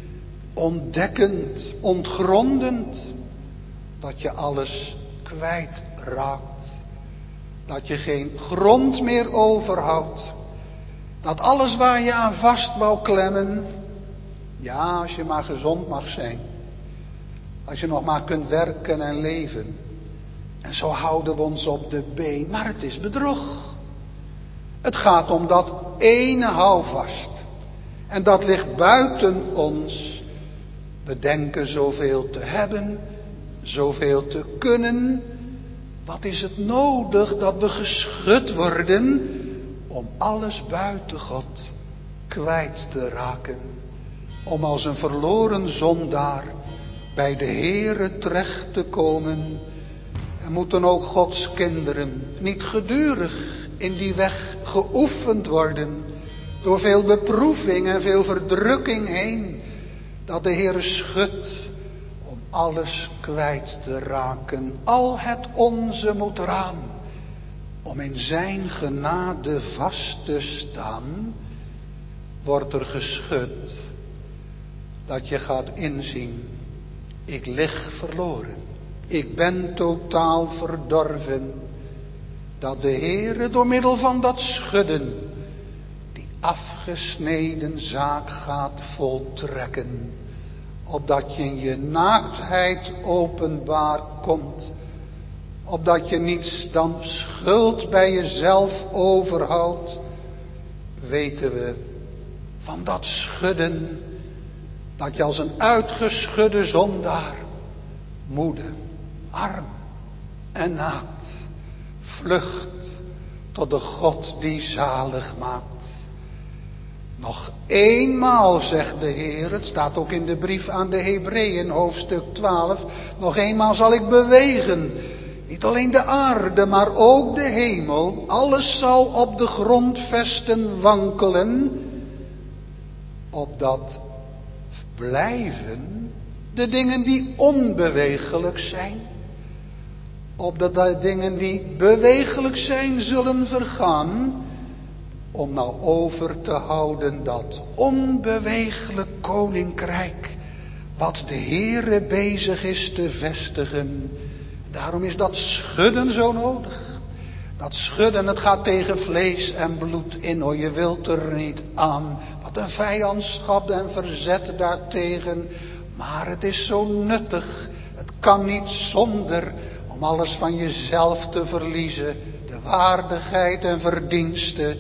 ontdekkend, ontgrondend, dat je alles kwijtraakt. Dat je geen grond meer overhoudt. Dat alles waar je aan vast wou klemmen, ja, als je maar gezond mag zijn. Als je nog maar kunt werken en leven. En zo houden we ons op de been. Maar het is bedrog. Het gaat om dat ene houvast. En dat ligt buiten ons. We denken zoveel te hebben. Zoveel te kunnen. Wat is het nodig dat we geschud worden om alles buiten God kwijt te raken. Om als een verloren zondaar bij de Heere terecht te komen. En moeten ook Gods kinderen niet gedurig in die weg geoefend worden, door veel beproeving en veel verdrukking heen, dat de Heere schudt om alles kwijt te raken. Al het onze moet eraan, om in zijn genade vast te staan. Wordt er geschud, dat je gaat inzien, ik lig verloren, ik ben totaal verdorven. Dat de Heere door middel van dat schudden die afgesneden zaak gaat voltrekken, opdat je in je naaktheid openbaar komt, opdat je niets dan schuld bij jezelf overhoudt. Weten we van dat schudden, dat je als een uitgeschudde zondaar, moede, arm en naakt, vlucht tot de God die zalig maakt. Nog eenmaal, zegt de Heer, het staat ook in de brief aan de Hebreeën, hoofdstuk 12, nog eenmaal zal ik bewegen, niet alleen de aarde, maar ook de hemel. Alles zal op de grondvesten wankelen, opdat blijven de dingen die onbewegelijk zijn. Opdat de dingen die bewegelijk zijn zullen vergaan, om nou over te houden dat onbewegelijk koninkrijk, wat de Heere bezig is te vestigen. Daarom is dat schudden zo nodig. Dat schudden, het gaat tegen vlees en bloed in, hoor, je wilt er niet aan. Wat een vijandschap en verzet daartegen. Maar het is zo nuttig, het kan niet zonder, om alles van jezelf te verliezen. De waardigheid en verdienste,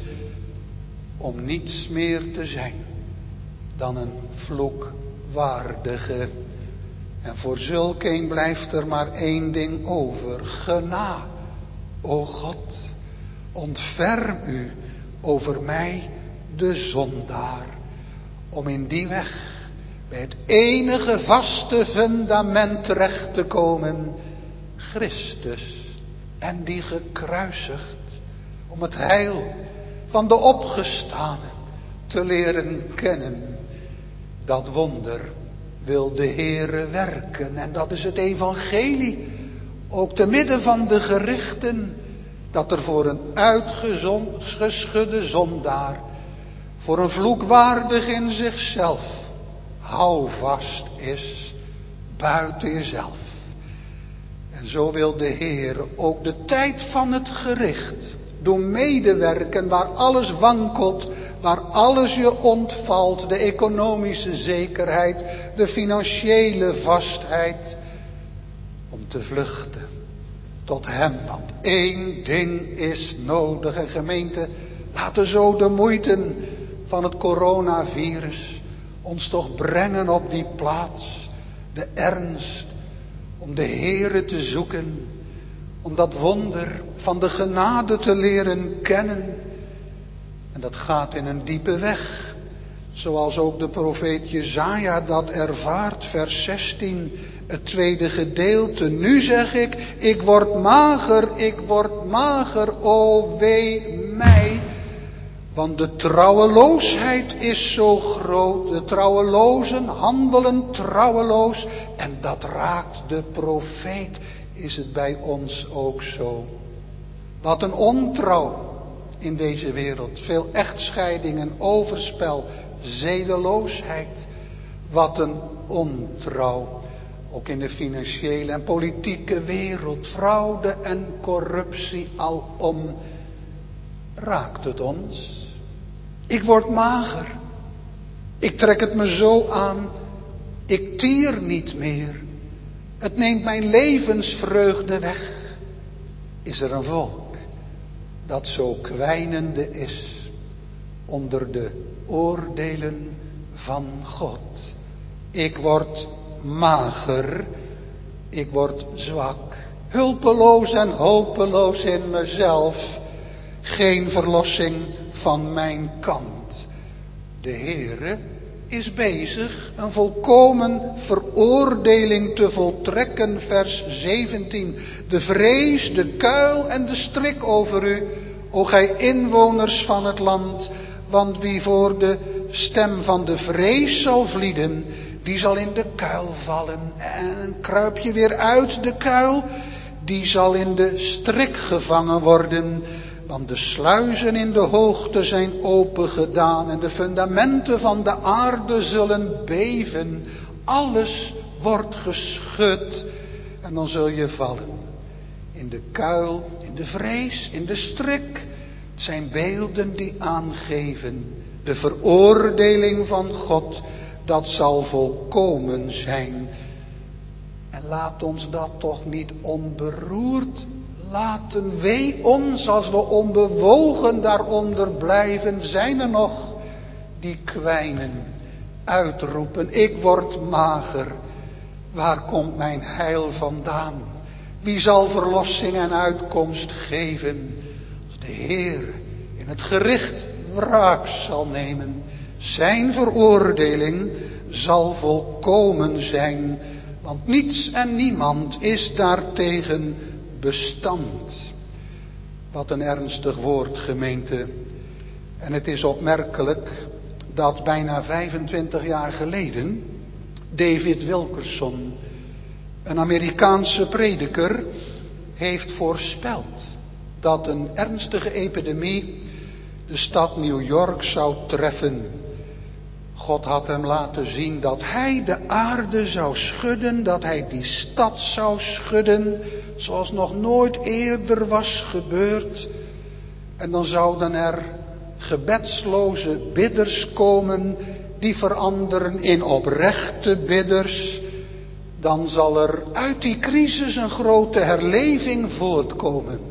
om niets meer te zijn dan een vloekwaardige. En voor zulk een blijft er maar één ding over. Genade, o God, ontferm u over mij, de zondaar, om in die weg bij het enige vaste fundament terecht te komen, Christus en die gekruisigd, om het heil van de opgestane te leren kennen. Dat wonder wil de Heere werken, en dat is het evangelie, ook te midden van de gerichten, dat er voor een uitgeschudde zondaar, voor een vloekwaardig in zichzelf, houvast is buiten jezelf. En zo wil de Heere ook de tijd van het gericht doen medewerken, waar alles wankelt, waar alles je ontvalt, de economische zekerheid, de financiële vastheid, om te vluchten tot hem. Want één ding is nodig. En gemeente, laten zo de moeite van het coronavirus ons toch brengen op die plaats, de ernst, om de Heere te zoeken, om dat wonder van de genade te leren kennen. En dat gaat in een diepe weg, zoals ook de profeet Jesaja dat ervaart, vers 16, het tweede gedeelte. Nu zeg ik word mager, o wee mij. Want de trouweloosheid is zo groot, de trouwelozen handelen trouweloos. En dat raakt de profeet, is het bij ons ook zo. Wat een ontrouw in deze wereld, veel echtscheidingen, overspel, zedeloosheid. Wat een ontrouw, ook in de financiële en politieke wereld, fraude en corruptie alom. Raakt het ons? Ik word mager, ik trek het me zo aan, ik tier niet meer, het neemt mijn levensvreugde weg. Is er een volk dat zo kwijnende is onder de oordelen van God? Ik word mager, ik word zwak, hulpeloos en hopeloos in mezelf, geen verlossing van mijn kant. De Heere is bezig een volkomen veroordeling te voltrekken, vers 17. De vrees, de kuil en de strik over u, o gij inwoners van het land, want wie voor de stem van de vrees zal vlieden, die zal in de kuil vallen. En kruip je weer uit de kuil, die zal in de strik gevangen worden. Want de sluizen in de hoogte zijn opengedaan en de fundamenten van de aarde zullen beven. Alles wordt geschud en dan zul je vallen. In de kuil, in de vrees, in de strik. Het zijn beelden die aangeven de veroordeling van God. Dat zal volkomen zijn. En laat ons dat toch niet onberoerd laten. Wee ons als we onbewogen daaronder blijven. Zijn er nog die kwijnen, uitroepen: ik word mager. Waar komt mijn heil vandaan? Wie zal verlossing en uitkomst geven? Als de Heer in het gericht wraak zal nemen. Zijn veroordeling zal volkomen zijn. Want niets en niemand is daartegen bestand. Wat een ernstig woord, gemeente. En het is opmerkelijk dat bijna 25 jaar geleden David Wilkerson, een Amerikaanse prediker, heeft voorspeld dat een ernstige epidemie de stad New York zou treffen. God had hem laten zien dat hij de aarde zou schudden, dat hij die stad zou schudden, zoals nog nooit eerder was gebeurd. En dan zouden er gebedsloze bidders komen, die veranderen in oprechte bidders. Dan zal er uit die crisis een grote herleving voortkomen.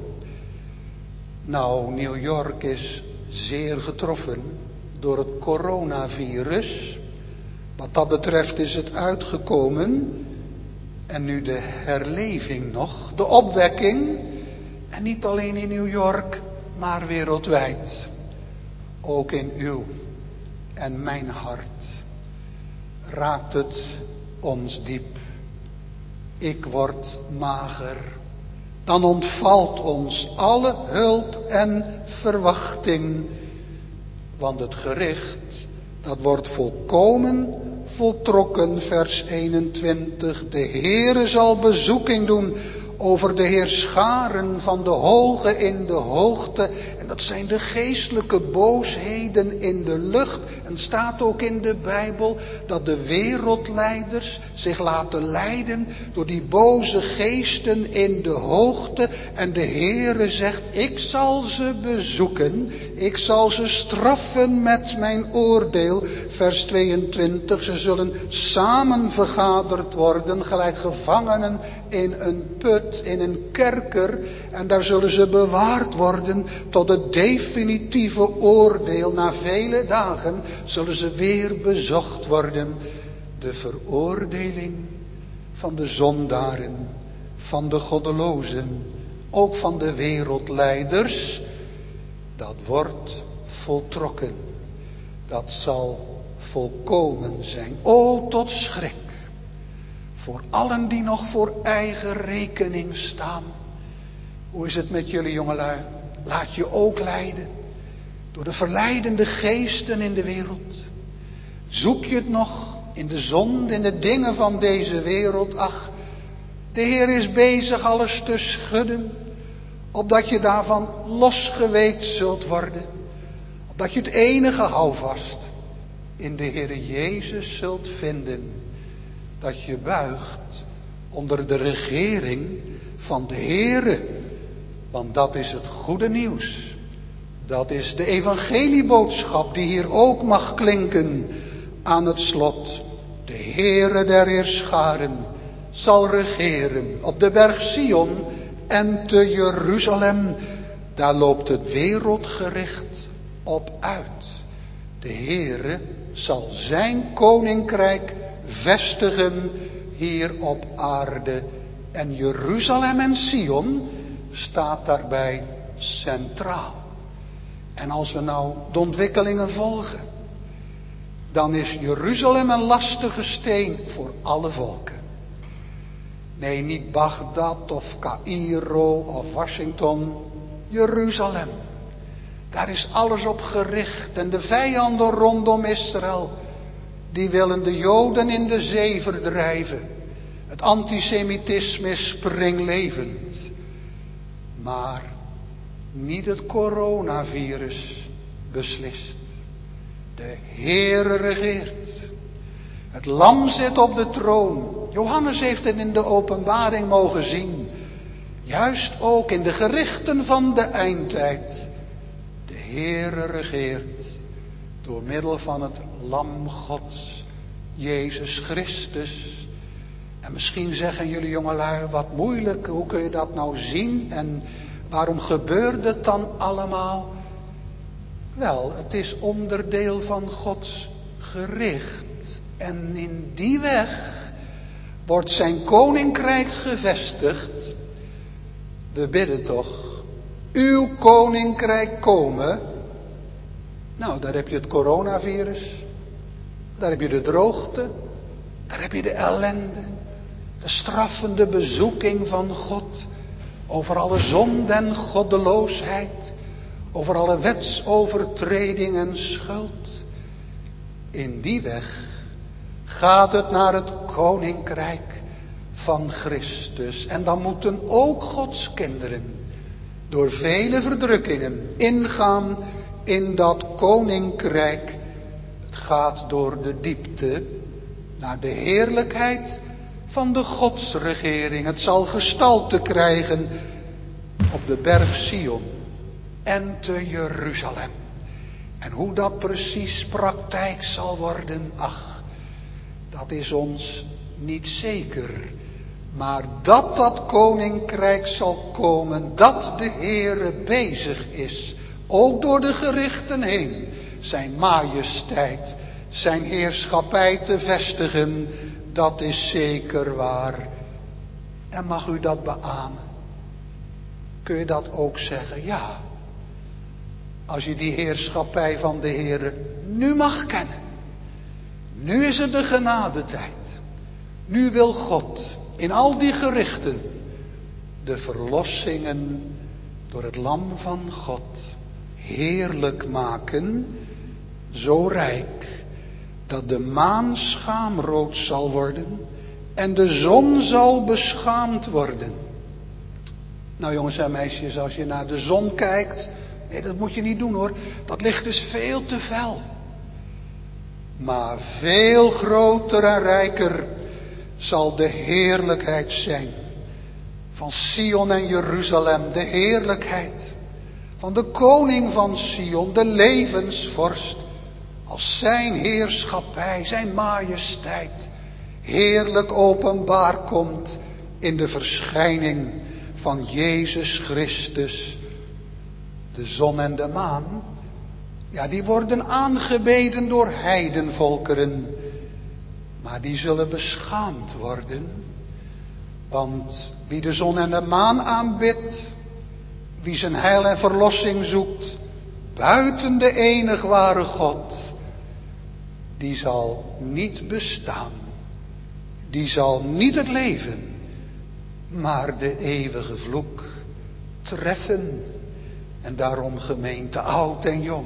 Nou, New York is zeer getroffen door het coronavirus. Wat dat betreft is het uitgekomen. En nu de herleving nog, de opwekking. En niet alleen in New York, maar wereldwijd. Ook in uw en mijn hart raakt het ons diep. Ik word mager. Dan ontvalt ons alle hulp en verwachting. Want het gericht, dat wordt volkomen voltrokken, vers 21. De Heere zal bezoeking doen over de heerscharen van de hoge in de hoogte. En dat zijn de geestelijke boosheden in de lucht. En staat ook in de Bijbel dat de wereldleiders zich laten leiden door die boze geesten in de hoogte. En de Heere zegt: ik zal ze bezoeken. Ik zal ze straffen met mijn oordeel. Vers 22. Ze zullen samen vergaderd worden, gelijk gevangenen in een put, in een kerker. En daar zullen ze bewaard worden tot het definitieve oordeel. Na vele dagen zullen ze weer bezocht worden. De veroordeling van de zondaren, van de goddelozen, ook van de wereldleiders, dat wordt voltrokken. Dat zal volkomen zijn. O, tot schrik voor allen die nog voor eigen rekening staan. Hoe is het met jullie jongelui? Laat je ook leiden door de verleidende geesten in de wereld? Zoek je het nog in de zonde, in de dingen van deze wereld? Ach, de Heer is bezig alles te schudden, opdat je daarvan losgeweekt zult worden. Opdat je het enige houvast in de Heer Jezus zult vinden. Dat je buigt onder de regering van de Heere. Want dat is het goede nieuws. Dat is de evangelieboodschap die hier ook mag klinken aan het slot. De Heere der heerscharen zal regeren op de berg Sion en te Jeruzalem. Daar loopt het wereldgericht op uit. De Heere zal zijn koninkrijk vestigen hier op aarde. En Jeruzalem en Sion staat daarbij centraal. En als we nou de ontwikkelingen volgen, dan is Jeruzalem een lastige steen voor alle volken. Nee, niet Bagdad of Caïro of Washington. Jeruzalem. Daar is alles op gericht. En de vijanden rondom Israël, die willen de Joden in de zee verdrijven. Het antisemitisme is springlevend. Maar niet het coronavirus beslist. De Heere regeert. Het lam zit op de troon. Johannes heeft het in de openbaring mogen zien. Juist ook in de gerichten van de eindtijd. De Heere regeert door middel van het lam Gods, Jezus Christus. En misschien zeggen jullie jongelui, wat moeilijk, hoe kun je dat nou zien en waarom gebeurt het dan allemaal? Wel, het is onderdeel van Gods gericht. En in die weg wordt zijn koninkrijk gevestigd. We bidden toch, uw koninkrijk komen. Nou, daar heb je het coronavirus. Daar heb je de droogte. Daar heb je de ellende. De straffende bezoeking van God. Over alle zonde en goddeloosheid. Over alle wetsovertreding en schuld. In die weg gaat het naar het koninkrijk van Christus. En dan moeten ook Gods kinderen door vele verdrukkingen ingaan in dat koninkrijk. Het gaat door de diepte naar de heerlijkheid van de godsregering. Het zal gestalte krijgen op de berg Sion en te Jeruzalem. En hoe dat precies praktijk zal worden, ach, dat is ons niet zeker. Maar dat koninkrijk zal komen, dat de Heere bezig is, ook door de gerichten heen, zijn majesteit, zijn heerschappij te vestigen, dat is zeker waar. En mag u dat beamen? Kun je dat ook zeggen? Ja. Als je die heerschappij van de Heere nu mag kennen. Nu is het de genadetijd. Nu wil God in al die gerichten de verlossingen door het lam van God heerlijk maken. Zo rijk dat de maan schaamrood zal worden en de zon zal beschaamd worden. Nou jongens en meisjes, als je naar de zon kijkt, nee, dat moet je niet doen hoor, dat licht is veel te fel. Maar veel groter en rijker zal de heerlijkheid zijn van Sion en Jeruzalem, de heerlijkheid van de koning van Sion, de levensvorst, als zijn heerschappij, zijn majesteit heerlijk openbaar komt in de verschijning van Jezus Christus. De zon en de maan, ja, die worden aangebeden door heidenvolkeren, maar die zullen beschaamd worden. Want wie de zon en de maan aanbidt, wie zijn heil en verlossing zoekt buiten de enig ware God, die zal niet bestaan. Die zal niet het leven, maar de eeuwige vloek treffen. En daarom, gemeente, oud en jong,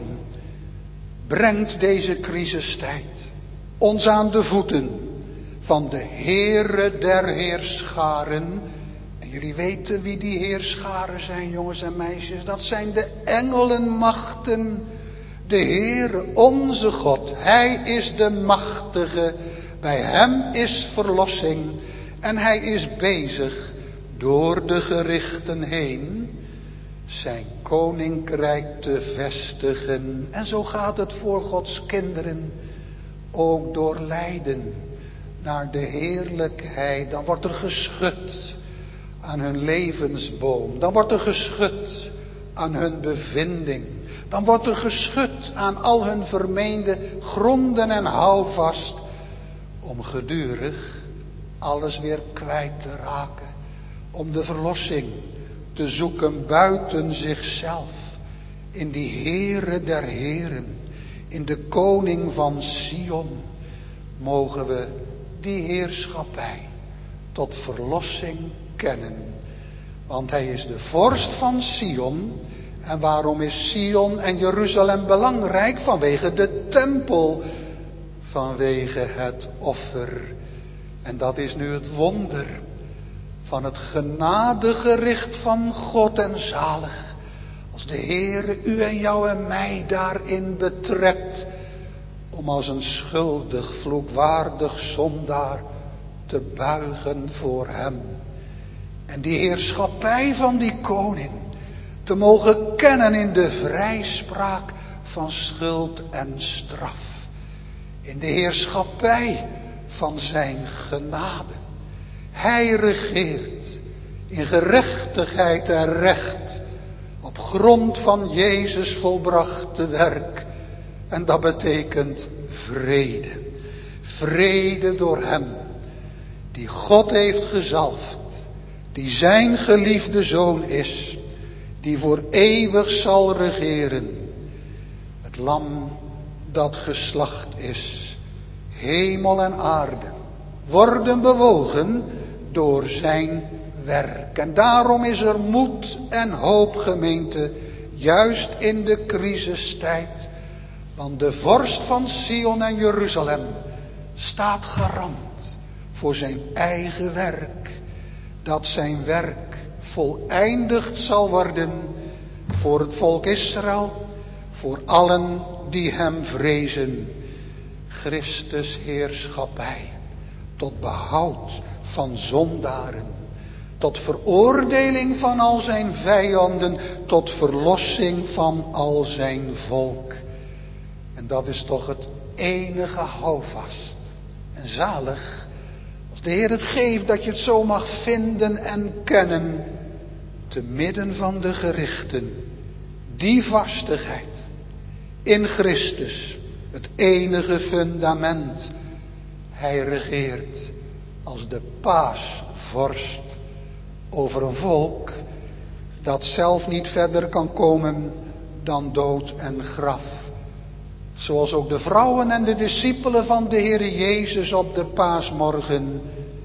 brengt deze crisistijd ons aan de voeten van de Heere der heerscharen. En jullie weten wie die heerscharen zijn, jongens en meisjes. Dat zijn de engelenmachten. De Heere, onze God, Hij is de machtige. Bij Hem is verlossing. En Hij is bezig door de gerichten heen zijn koninkrijk te vestigen. En zo gaat het voor Gods kinderen ook door lijden naar de heerlijkheid. Dan wordt er geschud aan hun levensboom. Dan wordt er geschud aan hun bevinding. Dan wordt er geschud aan al hun vermeende gronden en houvast, om gedurig alles weer kwijt te raken. Om de verlossing te zoeken buiten zichzelf. In die Heere der heren. In de koning van Sion mogen we die heerschappij tot verlossing kennen. Want hij is de vorst van Sion. En waarom is Sion en Jeruzalem belangrijk? Vanwege de tempel, vanwege het offer. En dat is nu het wonder van het genadegericht van God en zalig. Als de Heere u en jou en mij daarin betrekt, om als een schuldig, vloekwaardig zondaar te buigen voor hem. En die heerschappij van die koning te mogen kennen in de vrijspraak van schuld en straf. In de heerschappij van zijn genade. Hij regeert in gerechtigheid en recht op grond van Jezus volbrachte werk. En dat betekent vrede. Vrede door hem die God heeft gezalfd, die zijn geliefde zoon is, die voor eeuwig zal regeren. Het lam dat geslacht is, hemel en aarde worden bewogen door zijn werk. En daarom is er moed en hoop, gemeente, juist in de crisistijd. Want de vorst van Sion en Jeruzalem staat garant voor zijn eigen werk. Dat zijn werk voleindigd zal worden voor het volk Israël, voor allen die hem vrezen. Christus heerschappij tot behoud van zondaren, tot veroordeling van al zijn vijanden, tot verlossing van al zijn volk. En dat is toch het enige houvast. En zalig als de Heer het geeft dat je het zo mag vinden en kennen, te midden van de gerichten. Die vastigheid in Christus, het enige fundament. Hij regeert als de paasvorst over een volk dat zelf niet verder kan komen dan dood en graf. Zoals ook de vrouwen en de discipelen van de Heere Jezus op de paasmorgen.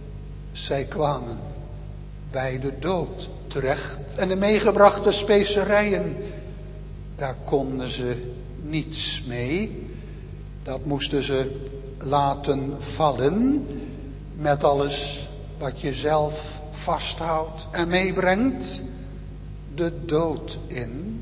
Zij kwamen bij de dood terecht. En de meegebrachte specerijen, daar konden ze niets mee. Dat moesten ze laten vallen met alles wat je zelf vasthoudt en meebrengt. De dood in.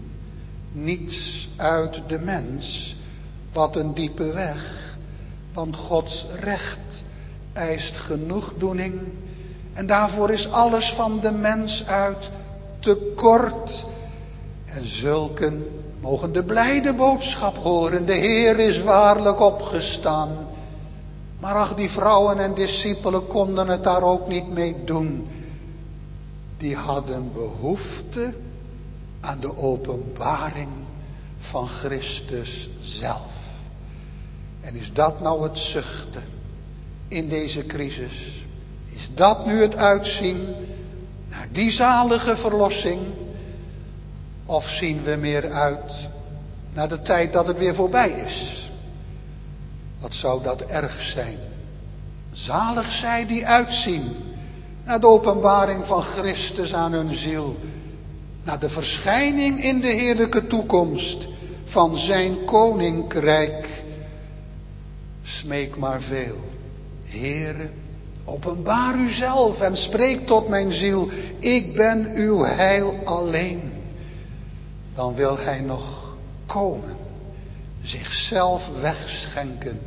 Niets uit de mens. Wat een diepe weg. Want Gods recht eist genoegdoening. En daarvoor is alles van de mens uit te kort. En zulken mogen de blijde boodschap horen. De Heer is waarlijk opgestaan. Maar ach, die vrouwen en discipelen konden het daar ook niet mee doen. Die hadden behoefte aan de openbaring van Christus zelf. En is dat nou het zuchten in deze crisis? Is dat nu het uitzien naar die zalige verlossing? Of zien we meer uit naar de tijd dat het weer voorbij is? Wat zou dat erg zijn? Zalig zij die uitzien naar de openbaring van Christus aan hun ziel. Naar de verschijning in de heerlijke toekomst van zijn koninkrijk. Smeek maar veel. Heere, openbaar uzelf en spreek tot mijn ziel. Ik ben uw heil alleen. Dan wil hij nog komen. Zichzelf wegschenken.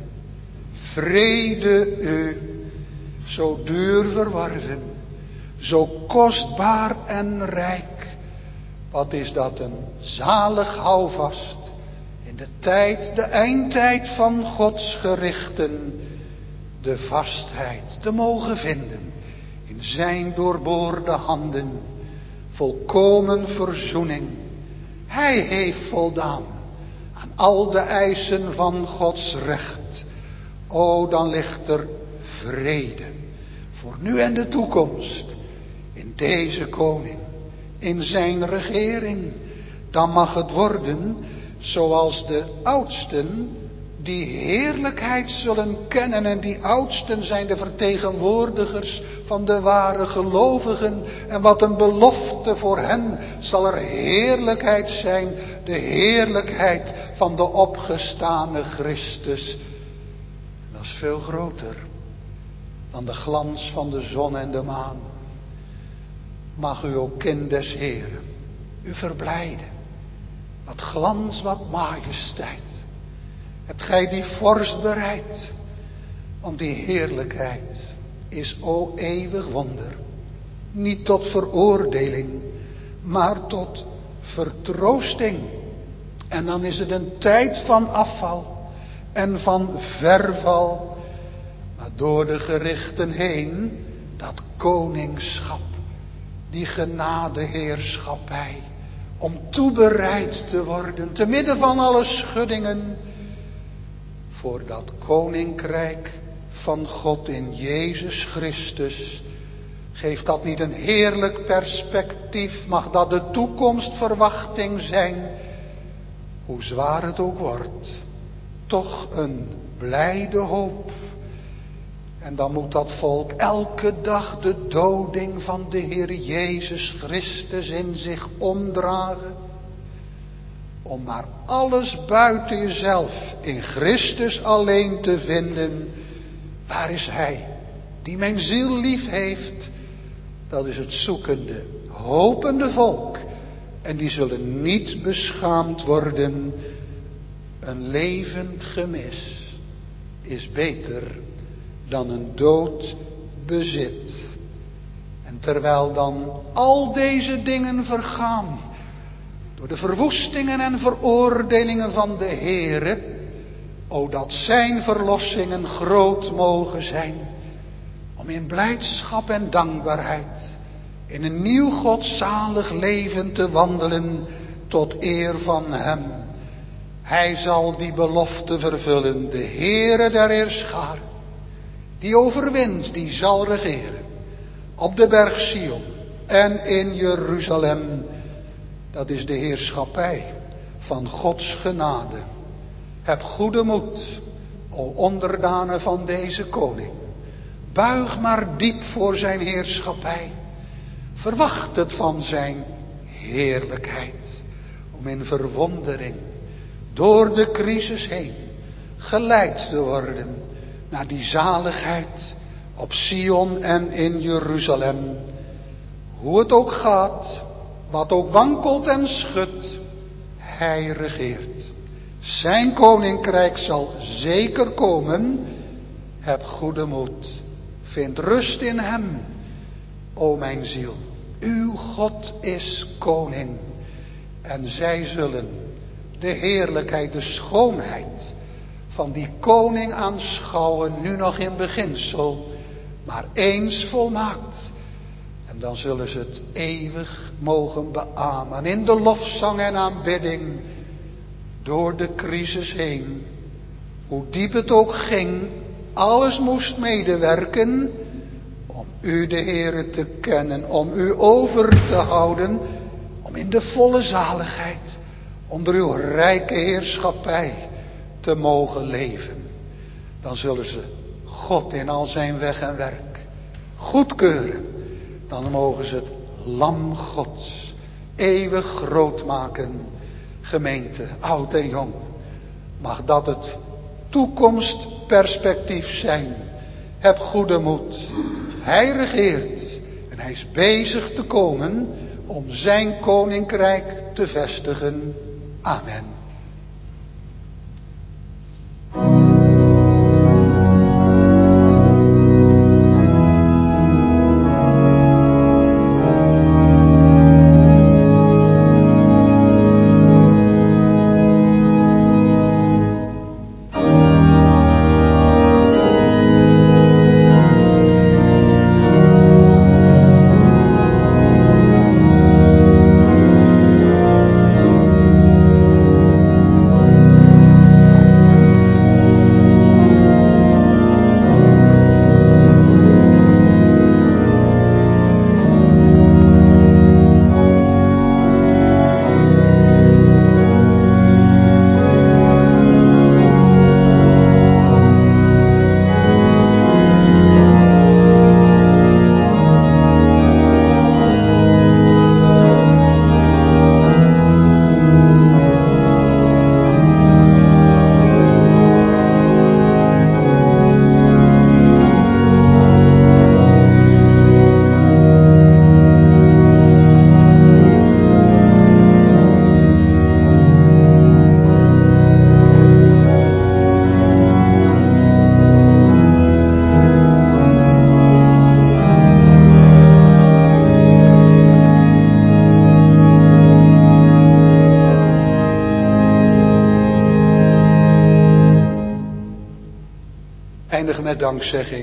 Vrede u, zo duur verworven. Zo kostbaar en rijk. Wat is dat een zalig houvast. In de tijd, de eindtijd van Gods gerichten. De vastheid te mogen vinden. In zijn doorboorde handen. Volkomen verzoening. Hij heeft voldaan aan al de eisen van Gods recht. O, dan ligt er vrede. Voor nu en de toekomst. In deze koning. In zijn regering. Dan mag het worden zoals de oudsten die heerlijkheid zullen kennen. En die oudsten zijn de vertegenwoordigers van de ware gelovigen. En wat een belofte voor hen zal er heerlijkheid zijn. De heerlijkheid van de opgestane Christus. Dat is veel groter dan de glans van de zon en de maan. Mag u, o kind des Heren, u verblijden. Wat glans, wat majesteit. Hebt gij die vorst bereid? Want die heerlijkheid is, o eeuwig wonder, niet tot veroordeling, maar tot vertroosting. En dan is het een tijd van afval en van verval. Maar door de gerichten heen, dat koningschap, die genadeheerschappij, om toebereid te worden, te midden van alle schuddingen, voor dat koninkrijk van God in Jezus Christus. Geeft dat niet een heerlijk perspectief? Mag dat de toekomstverwachting zijn? Hoe zwaar het ook wordt, toch een blijde hoop. En dan moet dat volk elke dag de doding van de Heer Jezus Christus in zich omdragen. Om maar alles buiten jezelf in Christus alleen te vinden. Waar is Hij die mijn ziel lief heeft? Dat is het zoekende, hopende volk. En die zullen niet beschaamd worden. Een levend gemis is beter dan een dood bezit. En terwijl dan al deze dingen vergaan, door de verwoestingen en veroordelingen van de Heere, o dat zijn verlossingen groot mogen zijn, om in blijdschap en dankbaarheid in een nieuw godzalig leven te wandelen tot eer van Hem. Hij zal die belofte vervullen, de Heere der Heerscharen, die overwint, die zal regeren op de berg Sion en in Jeruzalem. Dat is de heerschappij van Gods genade. Heb goede moed, o onderdanen van deze koning. Buig maar diep voor zijn heerschappij. Verwacht het van zijn heerlijkheid. Om in verwondering door de crisis heen geleid te worden naar die zaligheid op Sion en in Jeruzalem. Hoe het ook gaat, wat ook wankelt en schudt, Hij regeert. Zijn koninkrijk zal zeker komen. Heb goede moed. Vind rust in Hem, o mijn ziel. Uw God is koning. En zij zullen de heerlijkheid, de schoonheid van die koning aanschouwen. Nu nog in beginsel, maar eens volmaakt. En dan zullen ze het eeuwig mogen beamen. In de lofzang en aanbidding. Door de crisis heen. Hoe diep het ook ging. Alles moest medewerken. Om u de Heere te kennen. Om u over te houden. Om in de volle zaligheid. Onder uw rijke heerschappij te mogen leven. Dan zullen ze God in al zijn weg en werk goedkeuren. Dan mogen ze het lam Gods eeuwig groot maken. Gemeente, oud en jong. Mag dat het toekomstperspectief zijn. Heb goede moed. Hij regeert. En hij is bezig te komen om zijn koninkrijk te vestigen. Amen. met dankzegging.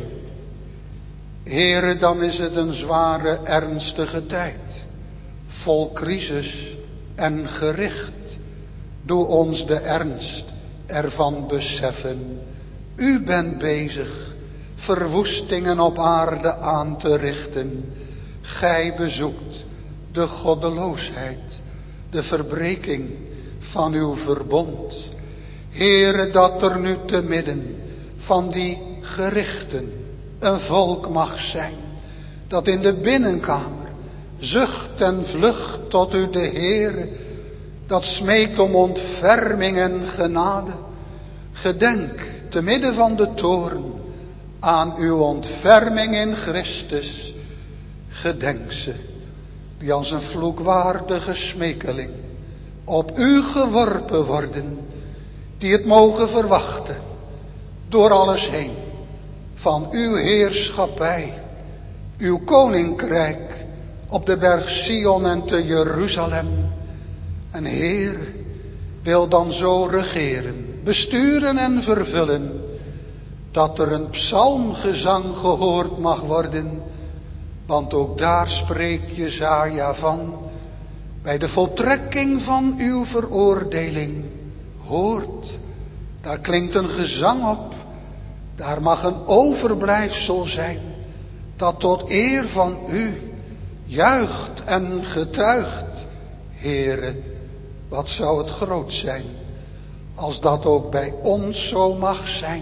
Heere, dan is het een zware, ernstige tijd, vol crisis en gericht. Doe ons de ernst ervan beseffen. U bent bezig verwoestingen op aarde aan te richten. Gij bezoekt de goddeloosheid, de verbreking van uw verbond. Heere, dat er nu te midden van die gerichten een volk mag zijn, dat in de binnenkamer zucht en vlucht tot u de Heere, dat smeekt om ontferming en genade. Gedenk te midden van de toorn aan uw ontferming in Christus. Gedenk ze, die als een vloekwaardige smeekeling op u geworpen worden, die het mogen verwachten door alles heen van uw heerschappij, uw koninkrijk op de berg Sion en te Jeruzalem. En Heer wil dan zo regeren, besturen en vervullen, dat er een psalmgezang gehoord mag worden, want ook daar spreekt Jesaja van, bij de voltrekking van uw veroordeling, hoort, daar klinkt een gezang op, daar mag een overblijfsel zijn, dat tot eer van u juicht en getuigt. Heere, wat zou het groot zijn, als dat ook bij ons zo mag zijn.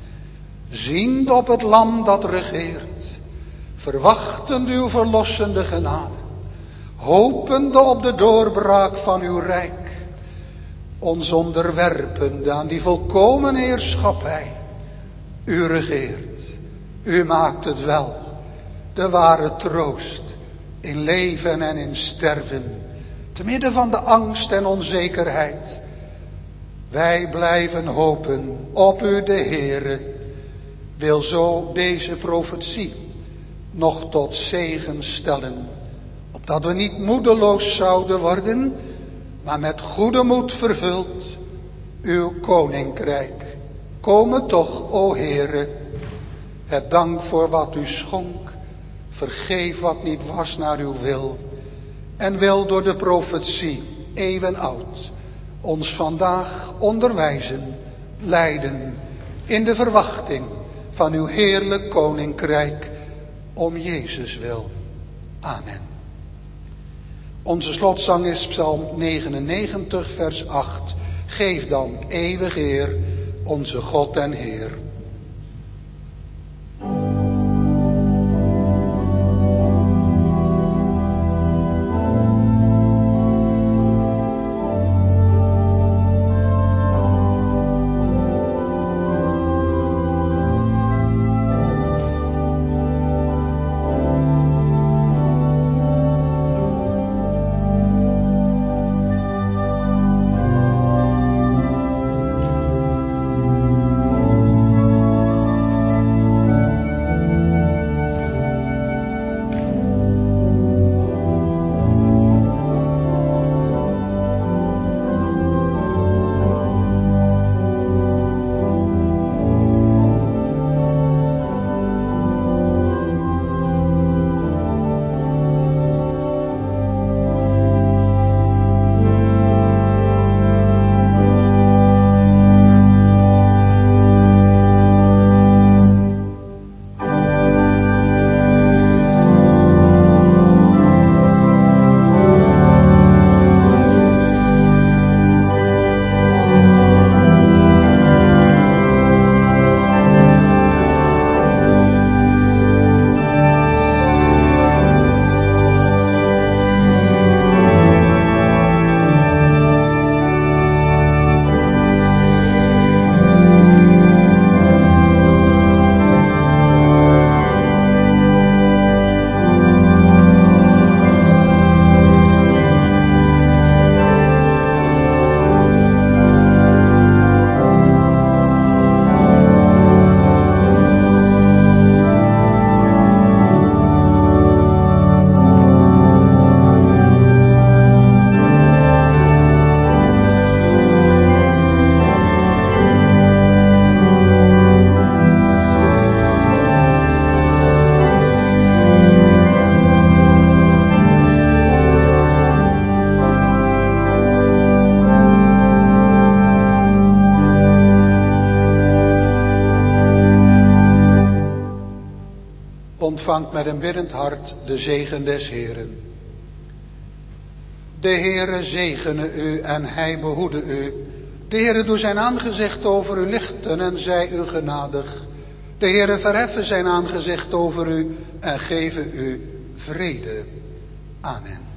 Ziend op het lam dat regeert, verwachtend uw verlossende genade, hopende op de doorbraak van uw rijk, ons onderwerpende aan die volkomen heerschappij. U regeert, u maakt het wel, de ware troost in leven en in sterven, te midden van de angst en onzekerheid. Wij blijven hopen op u de Heere, wil zo deze profetie nog tot zegen stellen, opdat we niet moedeloos zouden worden, maar met goede moed vervuld uw koninkrijk. Komen toch, o Heere, het dank voor wat u schonk, vergeef wat niet was naar uw wil, en wil door de profetie, eeuwen oud, ons vandaag onderwijzen, leiden in de verwachting van uw heerlijk koninkrijk, om Jezus wil. Amen. Onze slotzang is Psalm 99, vers 8. Geef dan, eeuwig Heer, onze God en Heer. ontvangt met een biddend hart de zegen des Heeren. De Heere zegene u en hij behoede u. De Heere doe zijn aangezicht over u lichten en zij u genadig. De Heere verheffen zijn aangezicht over u en geven u vrede. Amen.